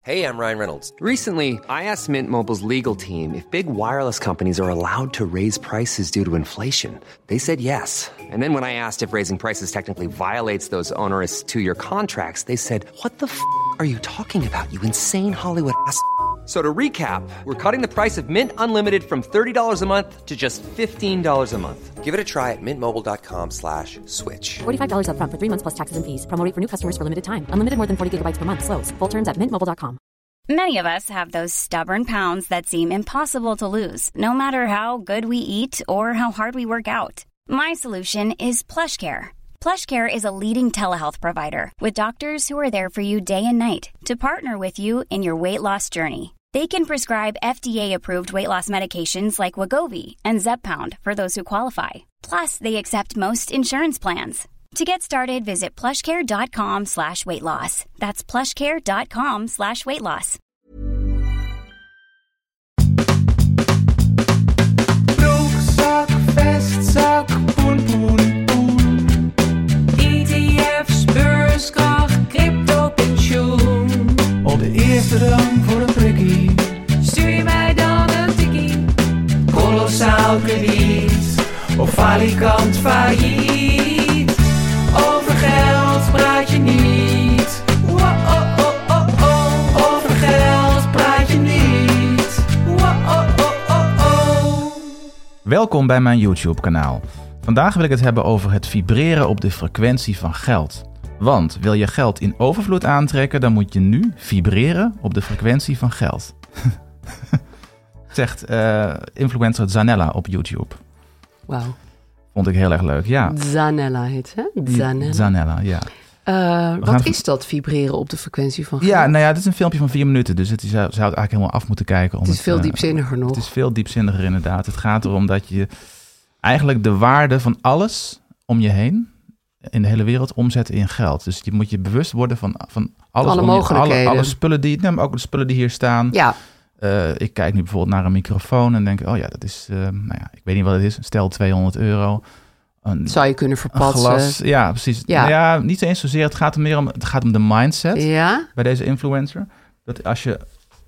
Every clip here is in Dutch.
Hey, I'm Ryan Reynolds. Recently, I asked Mint Mobile's legal team if big wireless companies are allowed to raise prices due to inflation. They said yes. And then when I asked if raising prices technically violates those onerous two-year contracts, they said, "What the are you talking about, you insane Hollywood ass?" So to recap, we're cutting the price of Mint Unlimited from $30 a month to just $15 a month. Give it a try at mintmobile.com/switch. $45 up front for 3 months plus taxes and fees. Promo rate for new customers for limited time. Unlimited more than 40 gigabytes per month. Slows full terms at mintmobile.com. Many of us have those stubborn pounds that seem impossible to lose, no matter how good we eat or how hard we work out. My solution is PlushCare. PlushCare is a leading telehealth provider with doctors who are there for you day and night to partner with you in your weight loss journey. They can prescribe FDA-approved weight loss medications like Wegovy and Zepbound for those who qualify. Plus, they accept most insurance plans. To get started, visit plushcare.com/weightloss. That's plushcare.com/weightloss. Broekzak, vestzak, poen, poen, poen. ETF's, beurskracht, crypto, pensioen. Op de eerste rang voor een prikkie. Stuur je mij dan een tikkie? Kolossaal krediet. Of falikant failliet. Over geld praat je niet. Wow-oh-oh-oh-oh. Over geld praat je niet. Wow-oh-oh-oh-oh. Welkom bij mijn YouTube-kanaal. Vandaag wil ik het hebben over het vibreren op de frequentie van geld. Want wil je geld in overvloed aantrekken, dan moet je nu vibreren op de frequentie van geld. Zegt influencer Zanella op YouTube. Wauw. Vond ik heel erg leuk, ja. Zanella heet ze, hè? Zanella, ja. Wat is dat, vibreren op de frequentie van geld? Ja, nou ja, dit is een filmpje van 4 minuten, dus zou het eigenlijk helemaal af moeten kijken. Het is veel diepzinniger nog. Het is veel diepzinniger inderdaad. Het gaat erom dat je eigenlijk de waarde van alles om je heen in de hele wereld omzetten in geld. Dus je moet je bewust worden van alles. Alle mogelijkheden. Alle spullen maar ook de spullen die hier staan. Ja. Ik kijk nu bijvoorbeeld naar een microfoon en denk, oh ja, dat is, ik weet niet wat het is. Stel €200. Zou je kunnen verpatsen. Glas, ja, precies. Ja. Nou ja, niet eens zozeer. Het gaat om de mindset Ja? bij deze influencer. Dat als je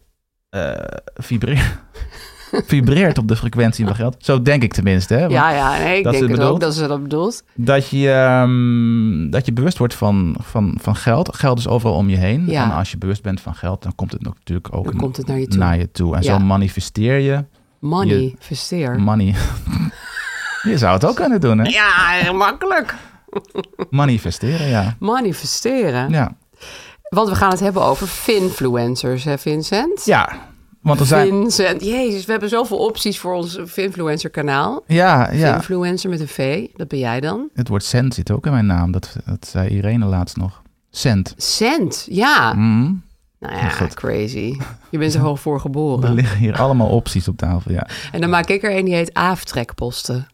vibreert op de frequentie van geld. Zo denk ik tenminste. Hè? Want Nee, ik denk het ook dat ze dat bedoelt. Dat je bewust wordt van geld. Geld is overal om je heen. Ja. En als je bewust bent van geld, dan komt het natuurlijk ook komt het naar je toe. En zo manifesteer je. Manifesteer. Money. Je zou het ook kunnen doen, hè? Ja, makkelijk. Manifesteren, ja. Manifesteren. Ja. Want we gaan het hebben over finfluencers, hè Vincent? Ja, want er zijn... Vincent, jezus, we hebben zoveel opties voor ons Finfluencer kanaal. Ja. Finfluencer met een V, dat ben jij dan? Het woord cent zit ook in mijn naam. Dat zei Irene laatst nog. Cent. Cent, ja. Mm. Nou ja, crazy. Je bent er hoog voor geboren. Er liggen hier allemaal opties op tafel, ja. En dan maak ik er een die heet Aftrekposten.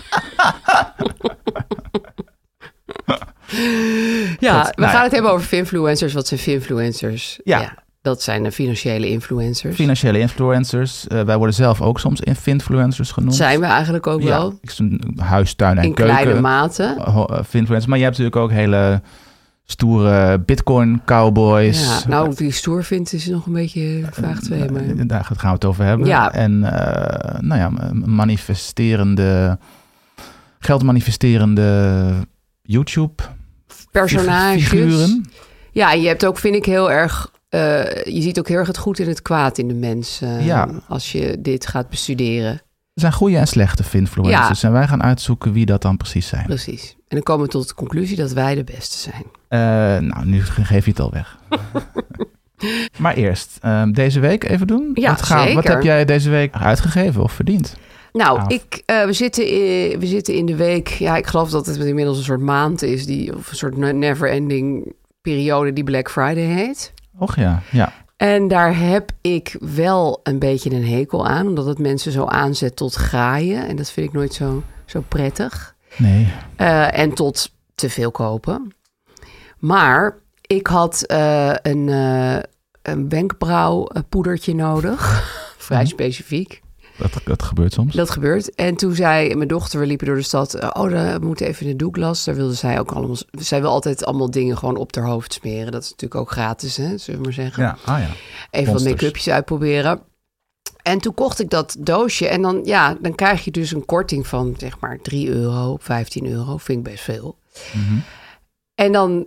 Ja, we gaan het hebben over finfluencers. Wat zijn finfluencers? Ja. Dat zijn de financiële influencers. Financiële influencers. Wij worden zelf ook soms finfluencers genoemd. Zijn we eigenlijk ook wel. Huis, tuin en keuken. In kleine mate. Finfluencers. Maar je hebt natuurlijk ook hele stoere Bitcoin-cowboys. Ja, nou, of die stoer vindt is nog een beetje vraag 2. Maar... Daar gaan we het over hebben. Ja. En geldmanifesterende YouTube personages. Figuren. Ja, je hebt ook, vind ik, heel erg... je ziet ook heel erg het goed en het kwaad in de mens als je dit gaat bestuderen. Er zijn goede en slechte finfluencers. Ja. En wij gaan uitzoeken wie dat dan precies zijn. Precies. En dan komen we tot de conclusie dat wij de beste zijn. Nu geef je het al weg. Maar eerst, deze week even doen. Ja, zeker. Wat heb jij deze week uitgegeven of verdiend? Nou, we zitten in de week... Ja, ik geloof dat het inmiddels een soort maand is... of een soort never-ending periode die Black Friday heet. Och ja. En daar heb ik wel een beetje een hekel aan... omdat het mensen zo aanzet tot graaien. En dat vind ik nooit zo prettig. Nee. En tot te veel kopen. Maar ik had een wenkbrauwpoedertje nodig. Vrij specifiek. Dat gebeurt soms. Dat gebeurt. En toen zei mijn dochter, we liepen door de stad... we moeten even naar Douglas. Daar wilde zij ook allemaal... Zij wil altijd allemaal dingen gewoon op haar hoofd smeren. Dat is natuurlijk ook gratis, hè, zullen we maar zeggen. Ja, Even wat Monsters. make-upjes uitproberen. En toen kocht ik dat doosje. En dan krijg je dus een korting van zeg maar €3, €15. Vind ik best veel. Mhm. En dan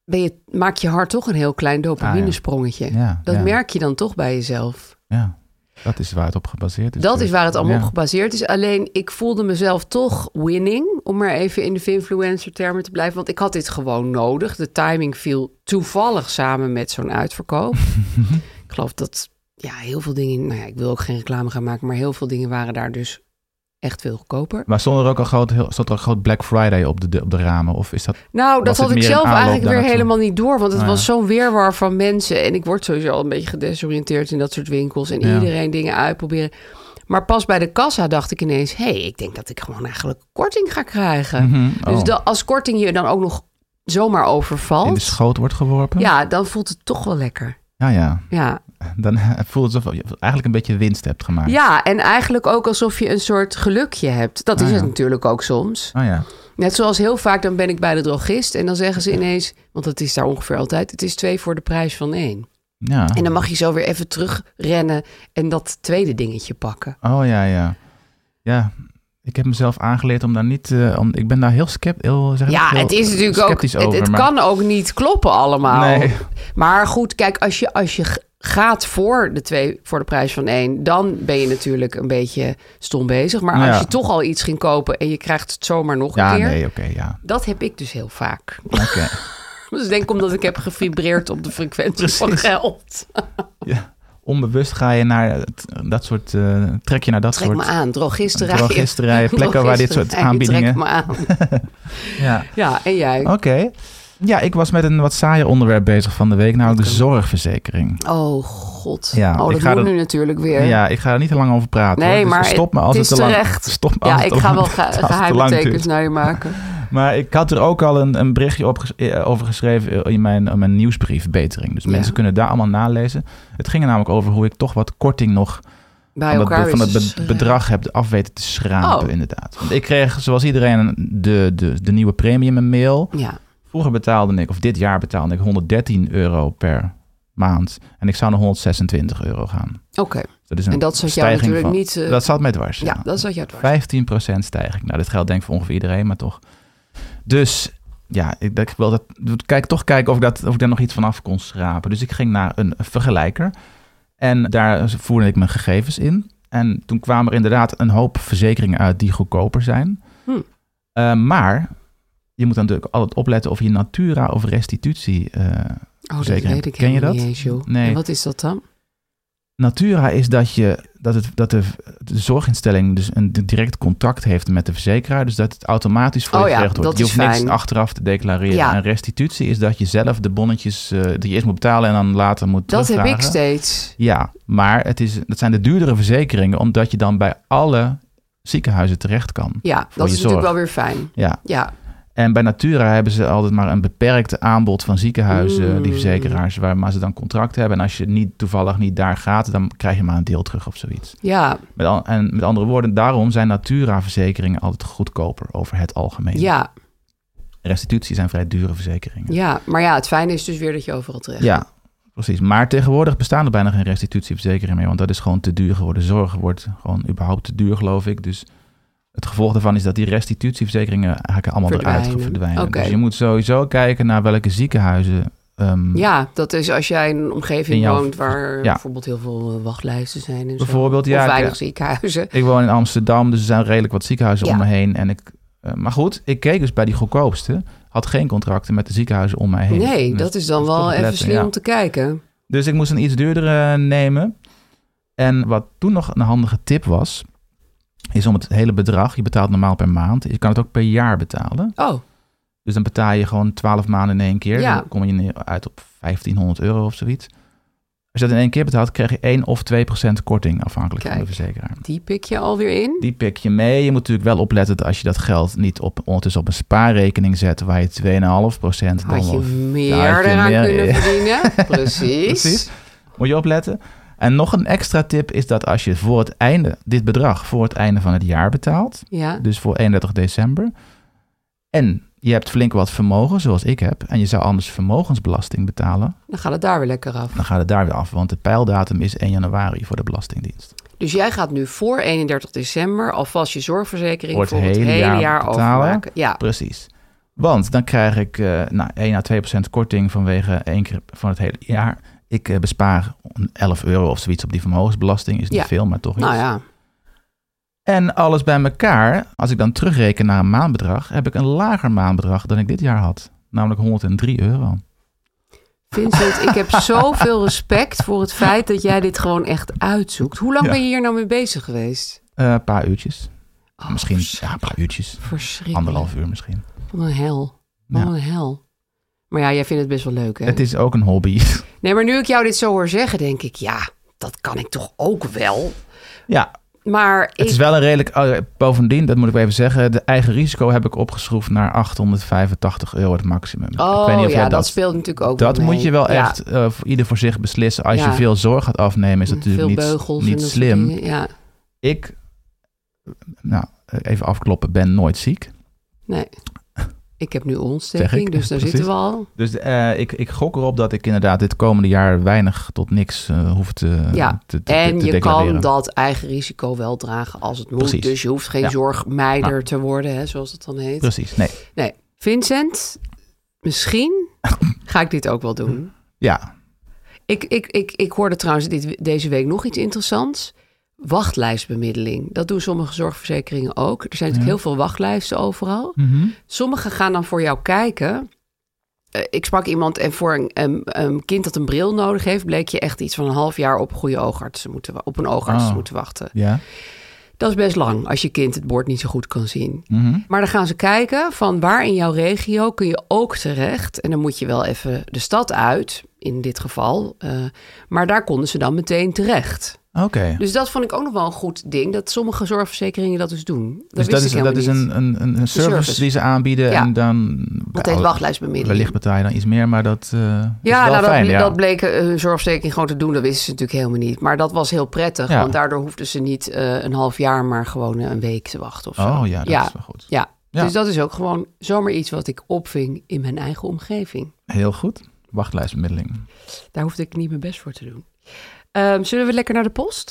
maak je hart toch een heel klein dopaminesprongetje. Ja, Dat ja. merk je dan toch bij jezelf. Ja, dat is waar het op gebaseerd is. Dat is waar het allemaal Ja. op gebaseerd is. Alleen ik voelde mezelf toch winning, om maar even in de influencer termen te blijven. Want ik had dit gewoon nodig. De timing viel toevallig samen met zo'n uitverkoop. Ik geloof dat heel veel dingen, ik wil ook geen reclame gaan maken, maar heel veel dingen waren daar dus echt veel goedkoper. Maar stond er ook al groot Black Friday op de ramen? Of is dat... Nou, dat Was het had ik meer zelf een aanloop eigenlijk weer daarnaartoe? helemaal niet door. Want het Ah, was ja. zo'n weerwar van mensen. En ik word sowieso al een beetje gedesoriënteerd in dat soort winkels. En Ja. iedereen dingen uitproberen. Maar pas bij de kassa dacht ik ineens... ik denk dat ik gewoon eigenlijk korting ga krijgen. Mhm, oh. Dus als korting je dan ook nog zomaar overvalt... in de schoot wordt geworpen? ja, dan voelt het toch wel lekker. Ja. Ja. Dan voelt het alsof je eigenlijk een beetje winst hebt gemaakt. Ja, en eigenlijk ook alsof je een soort gelukje hebt. Dat is ja. het natuurlijk ook soms. Oh ja. Net zoals heel vaak, dan ben ik bij de drogist... en dan zeggen ze ineens... want dat is daar ongeveer altijd... het is 2 voor de prijs van 1. Ja. En dan mag je zo weer even terugrennen... en dat tweede dingetje pakken. Oh ja. Ja, ik heb mezelf aangeleerd om daar niet... ik ben daar heel sceptisch... Ja, het is natuurlijk ook... sceptisch over, Het maar- kan ook niet kloppen allemaal. Nee. Maar goed, kijk, als je gaat voor de 2 voor de prijs van 1... dan ben je natuurlijk een beetje stom bezig. Maar Ja. als je toch al iets ging kopen... en je krijgt het zomaar nog Ja, een keer... nee, oké, ja. dat heb ik dus heel vaak. Oké. Dus ik denk omdat ik heb gevibreerd op de frequentie van Precies. geld. Ja. Onbewust ga je naar dat soort... trek je naar dat Trek soort... me aan, drogisterijen. drogisterijen, plekken waar dit soort Drogisterijen, aanbiedingen... Trek me aan. Ja. Ja, en jij? Oké. Ja, ik was met een wat saaier onderwerp bezig van de week, namelijk de zorgverzekering. Oh god. Ja, Oh, ik dat ga moet er- nu natuurlijk weer. Ja, ik ga er niet te lang over praten. Nee, hoor. Dus maar stop me als het het is te lang... terecht. Stop me als Ja, het ik te ga lang- wel als het te geheime lang tekens duurt. naar je maken. Maar ik had er ook al een berichtje over geschreven in mijn nieuwsbrief Betering. Dus Ja. mensen kunnen daar allemaal nalezen. Het ging er namelijk over hoe ik toch wat korting nog Bij van elkaar het is bedrag heb af weten te schrapen, Oh. inderdaad. Want ik kreeg, zoals iedereen, de nieuwe premie in mijn mail. Ja. Vroeger betaalde ik, of dit jaar betaalde ik €113 per maand. En ik zou naar €126 gaan. Oké. Dat is een En dat zat jou stijging natuurlijk van, niet... Dat zat mij dwars. ja, dat zat jou dwars. 15% stijging. Nou, dit geldt denk ik voor ongeveer iedereen, maar toch. Dus ja, ik wilde kijken of ik daar nog iets van af kon schrapen. Dus ik ging naar een vergelijker. En daar voerde ik mijn gegevens in. En toen kwamen er inderdaad een hoop verzekeringen uit die goedkoper zijn. Maar je moet dan natuurlijk altijd opletten of je Natura of restitutie dat verzekering weet hebt. ik Ken je helemaal dat? niet eens, joh. Nee. En wat is dat dan? Natura is dat de zorginstelling dus een direct contact heeft met de verzekeraar. Dus dat het automatisch voor je geregeld wordt. dat Je is hoeft niks fijn. achteraf te declareren. Ja. En restitutie is dat je zelf de bonnetjes die je eerst moet betalen en dan later moet Dat heb terugvragen. ik steeds. Ja, maar dat zijn de duurdere verzekeringen, omdat je dan bij alle ziekenhuizen terecht kan. Ja, voor dat je is natuurlijk zorg. wel weer fijn. Ja. Ja. En bij Natura hebben ze altijd maar een beperkt aanbod van ziekenhuizen, die verzekeraars, waar ze dan contract hebben. En als je toevallig niet daar gaat, dan krijg je maar een deel terug of zoiets. Ja. Met andere woorden, daarom zijn Natura-verzekeringen altijd goedkoper over het algemeen. Ja. Restitutie zijn vrij dure verzekeringen. Ja, maar ja, het fijne is dus weer dat je overal terecht Ja, precies. Maar tegenwoordig bestaan er bijna geen restitutieverzekeringen meer, want dat is gewoon te duur geworden. Zorg wordt gewoon überhaupt te duur, geloof ik. Dus het gevolg daarvan is dat die restitutieverzekeringen eigenlijk allemaal eruit verdwijnen. Oké. Dus je moet sowieso kijken naar welke ziekenhuizen... Ja, dat is als jij in een omgeving woont waar ja. bijvoorbeeld heel veel wachtlijsten zijn. En Bijvoorbeeld, zo. ja, Of weinig ziekenhuizen. Ik woon in Amsterdam, dus er zijn redelijk wat ziekenhuizen om me heen. En maar goed, ik keek dus bij die goedkoopste. Had geen contracten met de ziekenhuizen om mij heen. Nee, Dus dat is dan toch wel even letten, slim ja. om te kijken. Dus ik moest een iets duurdere nemen. En wat toen nog een handige tip was, is om het hele bedrag, je betaalt normaal per maand, je kan het ook per jaar betalen. Oh, Dus dan betaal je gewoon 12 maanden in één keer. Ja. Dan kom je uit op €1.500 of zoiets. Als je dat in één keer betaalt, krijg je 1 of 2% korting afhankelijk van de verzekeraar. die pik je alweer in? Die pik je mee. Je moet natuurlijk wel opletten dat als je dat geld niet ondertussen op een spaarrekening zet, waar je 2,5% Had je of meer had je eraan meer- kunnen verdienen? Precies. Precies. Moet je opletten. En nog een extra tip is dat als je dit bedrag voor het einde van het jaar betaalt, Ja. dus voor 31 december, en je hebt flink wat vermogen, zoals ik heb, en je zou anders vermogensbelasting betalen, Dan gaat het daar weer lekker af. dan gaat het daar weer af. Want de peildatum is 1 januari voor de Belastingdienst. Dus jij gaat nu voor 31 december alvast je zorgverzekering Voor voor het het hele hele jaar jaar betalen. overmaken. Ja, Precies. Want dan krijg ik 1 à 2% korting vanwege 1 keer van het hele jaar. Ik bespaar €11 of zoiets op die vermogensbelasting. Is niet Ja. veel, maar toch iets. nou ja. En alles bij elkaar, als ik dan terugreken naar een maandbedrag, heb ik een lager maandbedrag dan ik dit jaar had. Namelijk €103. Vincent, ik heb zoveel respect voor het feit dat jij dit gewoon echt uitzoekt. Hoe lang Ja. ben je hier nou mee bezig geweest? Een paar uurtjes. Oh, Misschien een paar uurtjes. Verschrikkelijk. 1,5 uur misschien. Wat een hel. Wat Ja. een hel. Maar ja, jij vindt het best wel leuk, hè? Het is ook een hobby. Nee, maar nu ik jou dit zo hoor zeggen, denk ik... ja, dat kan ik toch ook wel? Ja, Maar het is wel een redelijk... bovendien, dat moet ik wel even zeggen... de eigen risico heb ik opgeschroefd naar €885 het maximum. Ik Oh weet niet of ja, jij dat speelt natuurlijk ook Dat mee. moet je wel Ja, echt voor ieder voor zich beslissen. Als Ja. je veel zorg gaat afnemen, is dat natuurlijk veel beugels en niet dat soort slim. dingen. Ja, Ik, even afkloppen, ben nooit ziek. nee. Ik heb nu Zeg ontsteking, ik, dus daar precies. zitten we al. Dus ik gok erop dat ik inderdaad dit komende jaar weinig tot niks hoef te En je declareren. kan dat eigen risico wel dragen als het moet. Precies. Dus je hoeft geen Ja. zorgmeider te worden, hè, zoals het dan heet. Precies, nee. Nee, Vincent, misschien ga ik dit ook wel doen. Ja, Ik hoorde trouwens deze week nog iets interessants. Wachtlijstbemiddeling. Dat doen sommige zorgverzekeringen ook. Er zijn natuurlijk heel veel wachtlijsten overal. Sommigen gaan dan voor jou kijken. Ik sprak iemand en voor een kind dat een bril nodig heeft... bleek je echt iets van een half jaar op een goede oogarts op een oogarts te moeten wachten. ja. Dat is best lang als je kind het bord niet zo goed kan zien. Mhm. Maar dan gaan ze kijken van waar in jouw regio kun je ook terecht. En dan moet je wel even de stad uit, in dit geval. Maar daar konden ze dan meteen terecht. Oké. Dus dat vond ik ook nog wel een goed ding. Dat sommige zorgverzekeringen dat dus doen. Dus dat is een service die ze aanbieden. Ja. En dan Dat heet wachtlijstbemiddeling. wellicht betaal je dan iets meer, maar dat is Ja, wel nou, fijn. dat bleek hun zorgverzekering gewoon te doen. Dat wisten ze natuurlijk helemaal niet. Maar dat was heel prettig. Ja. Want daardoor hoefden ze niet een half jaar, maar gewoon een week te wachten of zo. Oh ja, dat is wel goed. Ja. Ja. Dus dat is ook gewoon zomaar iets wat ik opving in mijn eigen omgeving. Heel goed. Wachtlijstbemiddeling. Daar hoefde ik niet mijn best voor te doen. Zullen we lekker naar de post?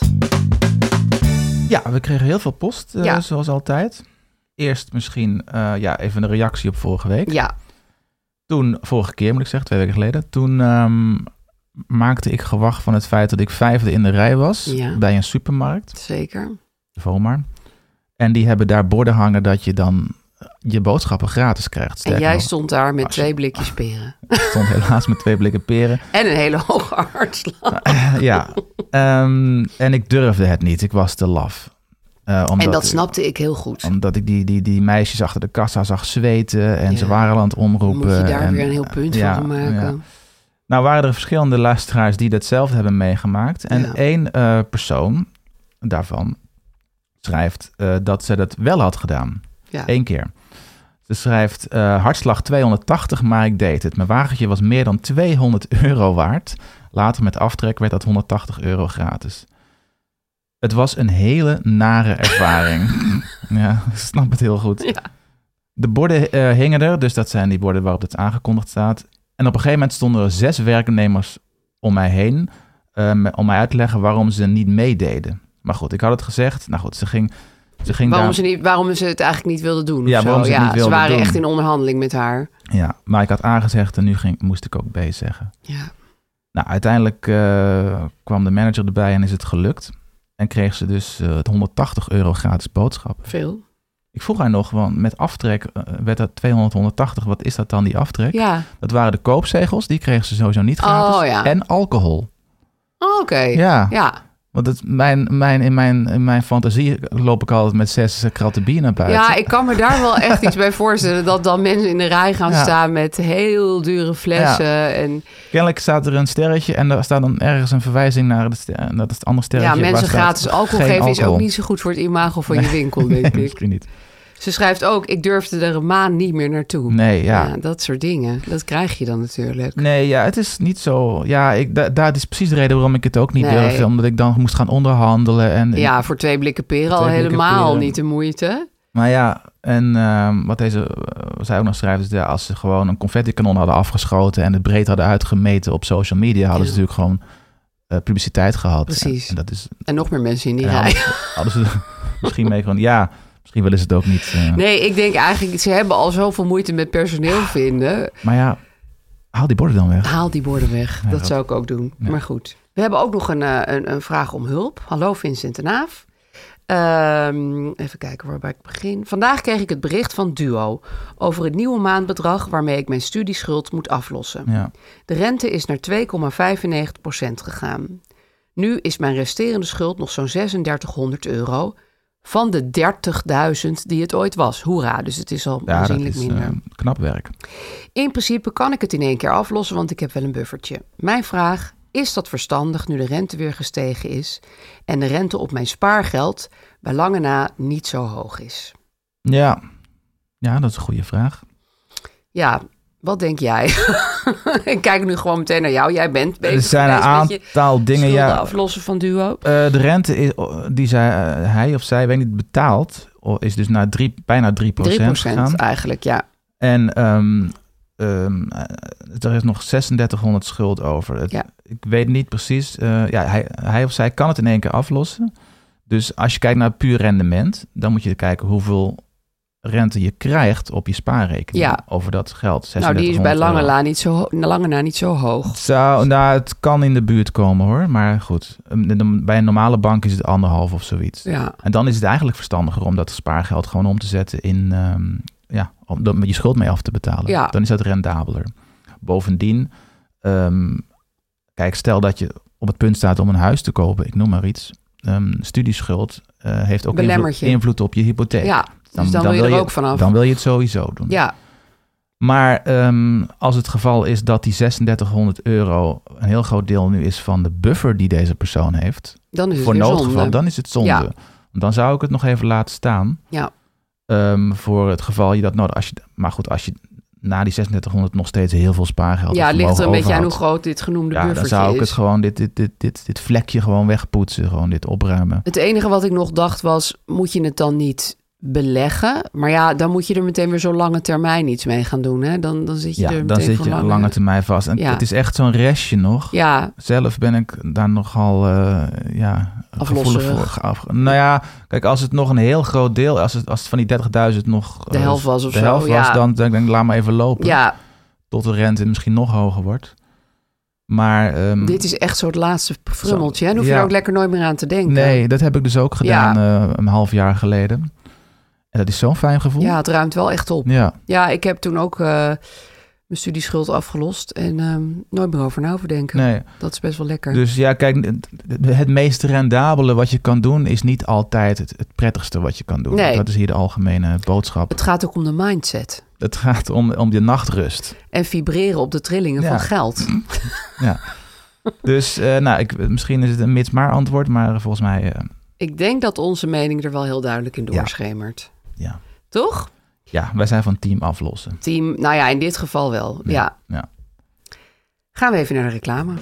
Ja, we kregen heel veel post, Ja. zoals altijd. Eerst misschien even een reactie op vorige week. Ja, Toen, vorige keer moet ik zeggen, 2 weken geleden. Toen maakte ik gewag van het feit dat ik 5e in de rij was. Ja. Bij een supermarkt, zeker. Vomar. En die hebben daar borden hangen dat je dan je boodschappen gratis krijgt. En Sterker jij nog, stond daar met als je- 2 blikjes peren. ik stond helaas met 2 blikken peren. En een hele hoge hartslag. Ja, en ik durfde het niet. Ik was te laf. En dat snapte ik heel goed. Omdat ik die meisjes achter de kassa zag zweten en Ja. ze waren al aan het omroepen. Moet je daar en, weer een heel punt van gaan maken. Ja. Nou waren er verschillende luisteraars die datzelfde hebben meegemaakt. En Ja. één persoon daarvan schrijft dat ze dat wel had gedaan. Ja. 1 keer. Ze schrijft, hartslag 280, maar ik deed het. Mijn wagentje was meer dan €200 waard. Later met aftrek werd dat €180 gratis. Het was een hele nare ervaring. Ja, ik snap het heel goed. Ja. De borden hingen er, dus dat zijn die borden waarop het aangekondigd staat. En op een gegeven moment stonden er 6 werknemers om mij heen... om mij uit te leggen waarom ze niet meededen. Maar goed, ik had het gezegd. Nou goed, ze ging Waarom ze het eigenlijk niet wilden doen? Ja, of zo. waarom ze het niet Ze wilden waren doen. echt in onderhandeling met haar. Ja, maar ik had A gezegd en nu moest ik ook B zeggen. Ja. Nou, uiteindelijk kwam de manager erbij en is het gelukt. En kreeg ze dus het €180 gratis boodschappen. Veel. Ik vroeg haar nog, want met aftrek werd dat 180. Wat is dat dan, die aftrek? Ja. Dat waren de koopzegels, die kreeg ze sowieso niet gratis. Oh, ja. En alcohol. Oh, oké. Ja. Ja. Want in mijn fantasie loop ik altijd met 6 kratten bier naar buiten. Ja, ik kan me daar wel echt iets bij voorstellen. Dat dan mensen in de rij gaan Ja. staan met heel dure flessen. Ja. En Kennelijk staat er een sterretje en daar staat dan ergens een verwijzing naar en dat is het andere sterretje. ja, waar mensen staat gratis alcohol geen geven is alcohol. ook niet zo goed voor het imago van je winkel, denk Nee, ik. misschien niet. Ze schrijft ook, ik durfde er een maand niet meer naartoe. Nee, ja. Dat soort dingen. Dat krijg je dan natuurlijk. Nee, ja, het is niet zo. Ja, dat is precies de reden waarom ik het ook niet Nee. durfde. Omdat ik dan moest gaan onderhandelen. En Ja, voor 2 blikken peren al 2 blikken helemaal peren. niet de moeite. Maar ja, en wat zij ook nog schrijft... is dat als ze gewoon een confetti-kanon hadden afgeschoten... en het breed hadden uitgemeten op social media... hadden ze natuurlijk gewoon publiciteit gehad. Precies. En En nog meer mensen in die rij. Hadden ze misschien mee gewoon... Ja, misschien willen ze het ook niet... Nee, ik denk eigenlijk... Ze hebben al zoveel moeite met personeel vinden. Maar ja, haal die borden dan weg. Haal die borden weg. Ja, dat zou ik ook doen. Ja. Maar goed. We hebben ook nog een vraag om hulp. Hallo Vincent en Aaf. Even kijken waarbij ik begin. Vandaag kreeg ik het bericht van Duo over het nieuwe maandbedrag waarmee ik mijn studieschuld moet aflossen. Ja. De rente is naar 2,95% gegaan. Nu is mijn resterende schuld nog zo'n €3600 van de 30.000 die het ooit was. Hoera, dus het is al aanzienlijk minder. Knap werk. In principe kan ik het in 1 keer aflossen, want ik heb wel een buffertje. Mijn vraag... Is dat verstandig nu de rente weer gestegen is en de rente op mijn spaargeld bij lange na niet zo hoog is? Ja, dat is een goede vraag. Ja, wat denk jij? Ik kijk nu gewoon meteen naar jou. Jij bent bezig. Er zijn een aantal dingen. Aflossen van Duo. De rente is, die hij of zij, weet niet, betaalt, is dus naar bijna 3% gegaan. Eigenlijk, ja. En er is nog 3600 schuld over. Ik weet niet precies. Hij of zij kan het in 1 keer aflossen. Dus als je kijkt naar puur rendement, dan moet je kijken hoeveel rente je krijgt op je spaarrekening over dat geld. Nou, die is bij lange na niet zo hoog. Het kan in de buurt komen hoor. Maar goed, bij een normale bank is het 1,5 of zoiets. Ja. En dan is het eigenlijk verstandiger om dat spaargeld gewoon om te zetten in... om je schuld mee af te betalen. Ja. Dan is dat rendabeler. Bovendien, kijk, stel dat je op het punt staat om een huis te kopen, ik noem maar iets. Studieschuld heeft ook invloed op je hypotheek. Ja, dus dan wil je er ook vanaf. Dan wil je het sowieso doen. Ja. Maar als het geval is dat die €3600 een heel groot deel nu is van de buffer die deze persoon heeft, dan is het voor noodgeval, zonde. Dan is het zonde. Ja. Dan zou ik het nog even laten staan. Ja. Voor het geval je dat nodig... als je na die 3600 nog steeds heel veel spaargeld... Ja, ligt er een beetje aan hoe groot dit genoemde buffertje is. Dan zou ik het gewoon, dit vlekje gewoon wegpoetsen. Gewoon dit opruimen. Het enige wat ik nog dacht was, moet je het dan niet beleggen? Maar ja, dan moet je er meteen weer zo'n lange termijn iets mee gaan doen. Hè? Dan zit je er meteen dan zit je lange termijn vast. En het is echt zo'n restje nog. Ja. Zelf ben ik daar nogal gevoelig voor. Nou ja, kijk, als het nog een heel groot deel... Als het van die 30.000 nog... de helft was of de helft zo, was, dan denk ik, laat maar even lopen. Ja. Tot de rente misschien nog hoger wordt. Maar... dit is echt zo het laatste frummeltje. Dan hoef je er ook lekker nooit meer aan te denken. Nee, dat heb ik dus ook gedaan een half jaar geleden. En dat is zo'n fijn gevoel. Ja, het ruimt wel echt op. Ja, ik heb toen ook mijn studieschuld afgelost en nooit meer over na denken. Nee. Dat is best wel lekker. Dus ja, kijk, het meest rendabele wat je kan doen is niet altijd het prettigste wat je kan doen. Nee. Dat is hier de algemene boodschap. Het gaat ook om de mindset. Het gaat om je nachtrust. En vibreren op de trillingen van geld. Ja. Dus misschien is het een mits-maar antwoord, maar volgens mij... Ik denk dat onze mening er wel heel duidelijk in doorschemert. Ja. Toch? Ja, wij zijn van team aflossen. Team, nou ja, in dit geval wel. Ja. Gaan we even naar de reclame.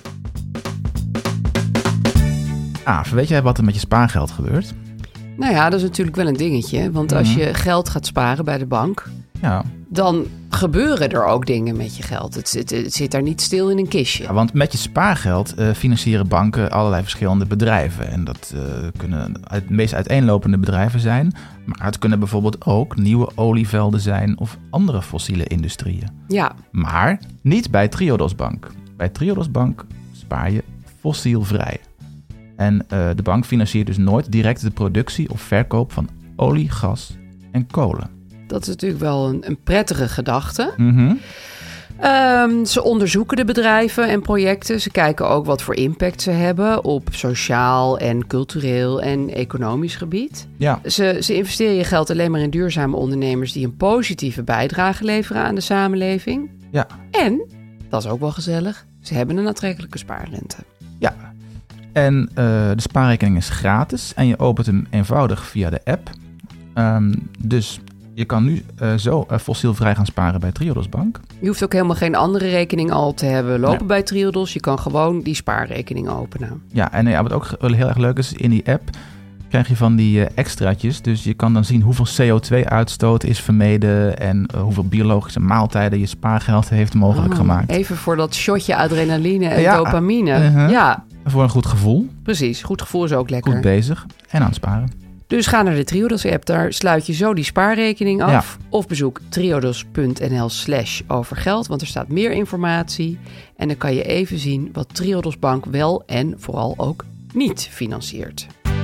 Weet jij wat er met je spaargeld gebeurt? Nou ja, dat is natuurlijk wel een dingetje. Want als je geld gaat sparen bij de bank... dan gebeuren er ook dingen met je geld. Het zit daar niet stil in een kistje. Ja, want met je spaargeld financieren banken allerlei verschillende bedrijven. En dat kunnen het meest uiteenlopende bedrijven zijn. Maar het kunnen bijvoorbeeld ook nieuwe olievelden zijn of andere fossiele industrieën. Ja. Maar niet bij Triodos Bank. Bij Triodos Bank spaar je fossielvrij. En de bank financiert dus nooit direct de productie of verkoop van olie, gas en kolen. Dat is natuurlijk wel een prettige gedachte. Mm-hmm. Ze onderzoeken de bedrijven en projecten. Ze kijken ook wat voor impact ze hebben op sociaal en cultureel en economisch gebied. Ja. Ze investeren je geld alleen maar in duurzame ondernemers die een positieve bijdrage leveren aan de samenleving. Ja. En, dat is ook wel gezellig, ze hebben een aantrekkelijke spaarrente. Ja. En de spaarrekening is gratis en je opent hem eenvoudig via de app. Dus je kan nu zo fossielvrij gaan sparen bij Triodos Bank. Je hoeft ook helemaal geen andere rekening al te hebben lopen bij Triodos. Je kan gewoon die spaarrekening openen. Ja, en wat ook heel erg leuk is, in die app krijg je van die extraatjes. Dus je kan dan zien hoeveel CO2-uitstoot is vermeden en hoeveel biologische maaltijden je spaargeld heeft mogelijk gemaakt. Even voor dat shotje adrenaline en dopamine. Ja. Voor een goed gevoel. Precies, goed gevoel is ook lekker. Goed bezig en aan het sparen. Dus ga naar de Triodos-app, daar sluit je zo die spaarrekening af. Ja. Of bezoek triodos.nl/overgeld, want er staat meer informatie. En dan kan je even zien wat Triodos Bank wel en vooral ook niet financiert.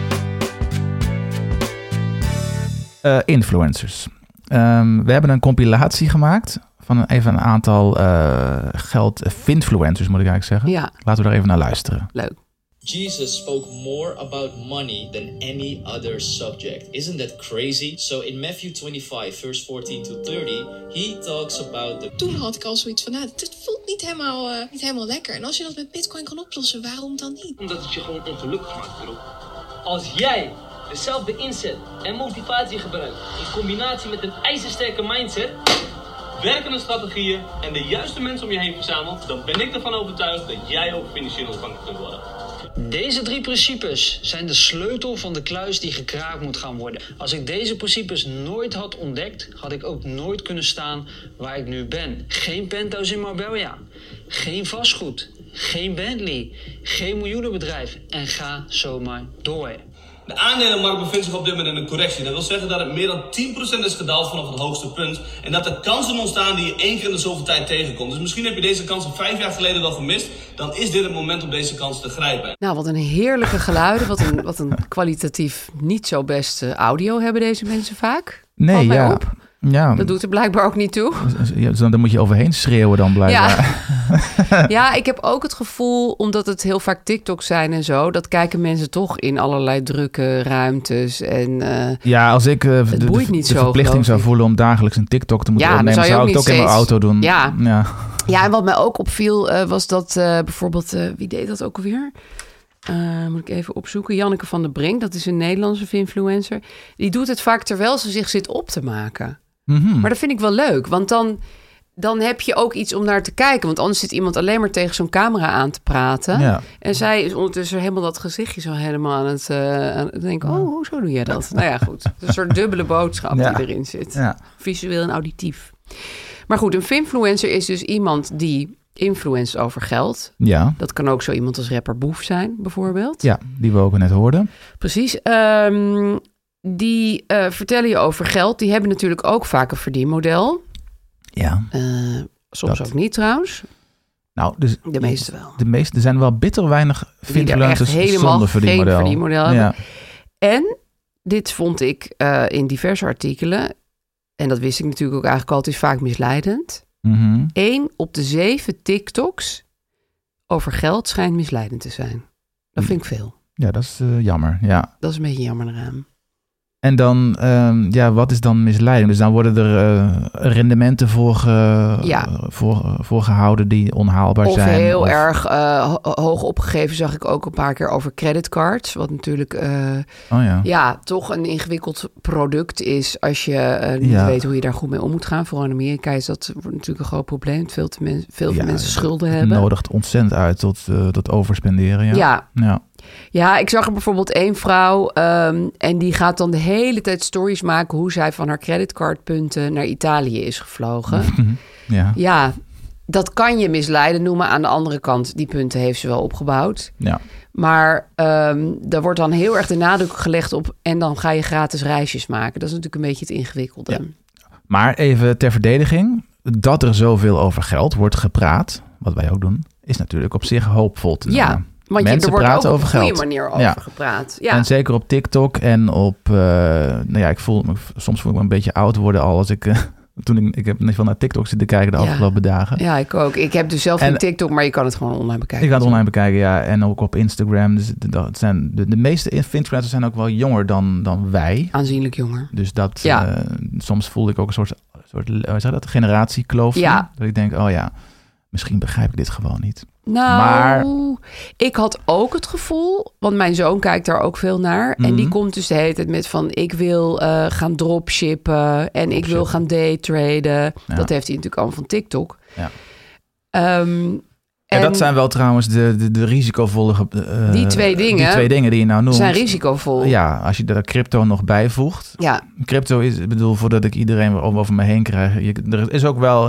Influencers. We hebben een compilatie gemaakt van even een aantal geld-finfluencers, moet ik eigenlijk zeggen. Ja. Laten we daar even naar luisteren. Leuk. Jesus spoke more about money than any other subject. Isn't that crazy? So in Matthew 25, verse 14 to 30, he talks about the... Toen had ik al zoiets van, het voelt niet helemaal lekker. En als je dat met Bitcoin kan oplossen, waarom dan niet? Omdat het je gewoon ongelukkig maakt, bro. Als jij dezelfde inzet en motivatie gebruikt in combinatie met een ijzersterke mindset, werkende strategieën en de juiste mensen om je heen verzamelt, dan ben ik ervan overtuigd dat jij ook financieel onafhankelijk kunt worden. Deze 3 principes zijn de sleutel van de kluis die gekraakt moet gaan worden. Als ik deze principes nooit had ontdekt, had ik ook nooit kunnen staan waar ik nu ben. Geen penthouse in Marbella, geen vastgoed, geen Bentley, geen miljoenenbedrijf en ga zomaar door. De aandelenmarkt bevindt zich op dit moment in een correctie. Dat wil zeggen dat het meer dan 10% is gedaald vanaf het hoogste punt. En dat er kansen ontstaan die je 1 keer in de zoveel tijd tegenkomt. Dus misschien heb je deze kansen 5 jaar geleden wel gemist. Dan is dit het moment om deze kans te grijpen. Nou, wat een heerlijke geluiden. Wat een kwalitatief niet zo beste audio hebben deze mensen vaak. Nee, Valt mij ja. op. Ja. Dat doet er blijkbaar ook niet toe. Ja, dus dan moet je overheen schreeuwen dan blijkbaar. Ja, ik heb ook het gevoel, omdat het heel vaak TikToks zijn en zo, dat kijken mensen toch in allerlei drukke ruimtes. En, ja, als ik de verplichting zou voelen om dagelijks een TikTok te moeten opnemen, zou ik het ook in mijn auto doen. Ja, en wat mij ook opviel was dat bijvoorbeeld, wie deed dat ook alweer? Moet ik even opzoeken. Janneke van der Brink, dat is een Nederlandse influencer. Die doet het vaak terwijl ze zich zit op te maken. Mm-hmm. Maar dat vind ik wel leuk, want dan heb je ook iets om naar te kijken. Want anders zit iemand alleen maar tegen zo'n camera aan te praten. Ja. En zij is ondertussen helemaal dat gezichtje zo helemaal aan het denken... hoezo doe jij dat? Nou ja, goed. Een soort dubbele boodschap die erin zit. Ja. Visueel en auditief. Maar goed, een finfluencer is dus iemand die influenced over geld. Ja. Dat kan ook zo iemand als rapper Boef zijn, bijvoorbeeld. Ja, die we ook net hoorden. Precies. Die vertellen je over geld. Die hebben natuurlijk ook vaak een verdienmodel. Ja. Soms ook niet trouwens. Nou, dus de meeste wel. Er zijn wel bitter weinig influencers zonder verdienmodel. Geen verdienmodel hebben. Ja. En dit vond ik in diverse artikelen, en dat wist ik natuurlijk ook eigenlijk al, het is vaak misleidend. 1 op de 7 TikToks over geld schijnt misleidend te zijn. Dat vind ik veel. Ja, dat is jammer. Ja. Dat is een beetje jammer eraan. En dan, wat is dan misleiding? Dus dan worden er rendementen voor gehouden die onhaalbaar zijn. Of heel erg hoog opgegeven, zag ik ook een paar keer over creditcards. Wat natuurlijk toch een ingewikkeld product is als je niet weet hoe je daar goed mee om moet gaan. Vooral in Amerika is dat natuurlijk een groot probleem. Veel mensen schulden hebben. Het nodigt ontzettend uit tot overspenderen. Ja, ik zag er bijvoorbeeld 1 vrouw en die gaat dan de hele tijd stories maken hoe zij van haar creditcardpunten naar Italië is gevlogen. Ja, dat kan je misleiden noemen. Aan de andere kant, die punten heeft ze wel opgebouwd. Ja. Maar daar wordt dan heel erg de nadruk gelegd op en dan ga je gratis reisjes maken. Dat is natuurlijk een beetje het ingewikkelde. Ja. Maar even ter verdediging, dat er zoveel over geld wordt gepraat, wat wij ook doen, is natuurlijk op zich hoopvol te noemen. Ja. Want mensen er wordt ook op een goede manier over gepraat. Ja. En zeker op TikTok en op... soms voel ik me een beetje oud worden al als ik... ik heb niet veel naar TikTok zitten kijken de afgelopen dagen. Ja, ik ook. Ik heb dus zelf geen TikTok, maar je kan het gewoon online bekijken. Je kan het online bekijken, ja. En ook op Instagram. Dus de meeste influencers zijn ook wel jonger dan wij. Aanzienlijk jonger. Dus dat... soms voelde ik ook een soort generatiekloof. Ja. Dat ik denk, misschien begrijp ik dit gewoon niet. Nou, maar ik had ook het gevoel, want mijn zoon kijkt daar ook veel naar. En die komt dus de hele tijd met van, ik wil gaan dropshippen en ik wil gaan daytraden. Ja. Dat heeft hij natuurlijk allemaal van TikTok. Ja. En dat zijn wel trouwens de risicovolle... die twee dingen die je nou noemt. Zijn risicovol. Ja, als je er crypto nog bijvoegt. Ja. Crypto is, ik bedoel, voordat ik iedereen over me heen krijg. Er is ook wel...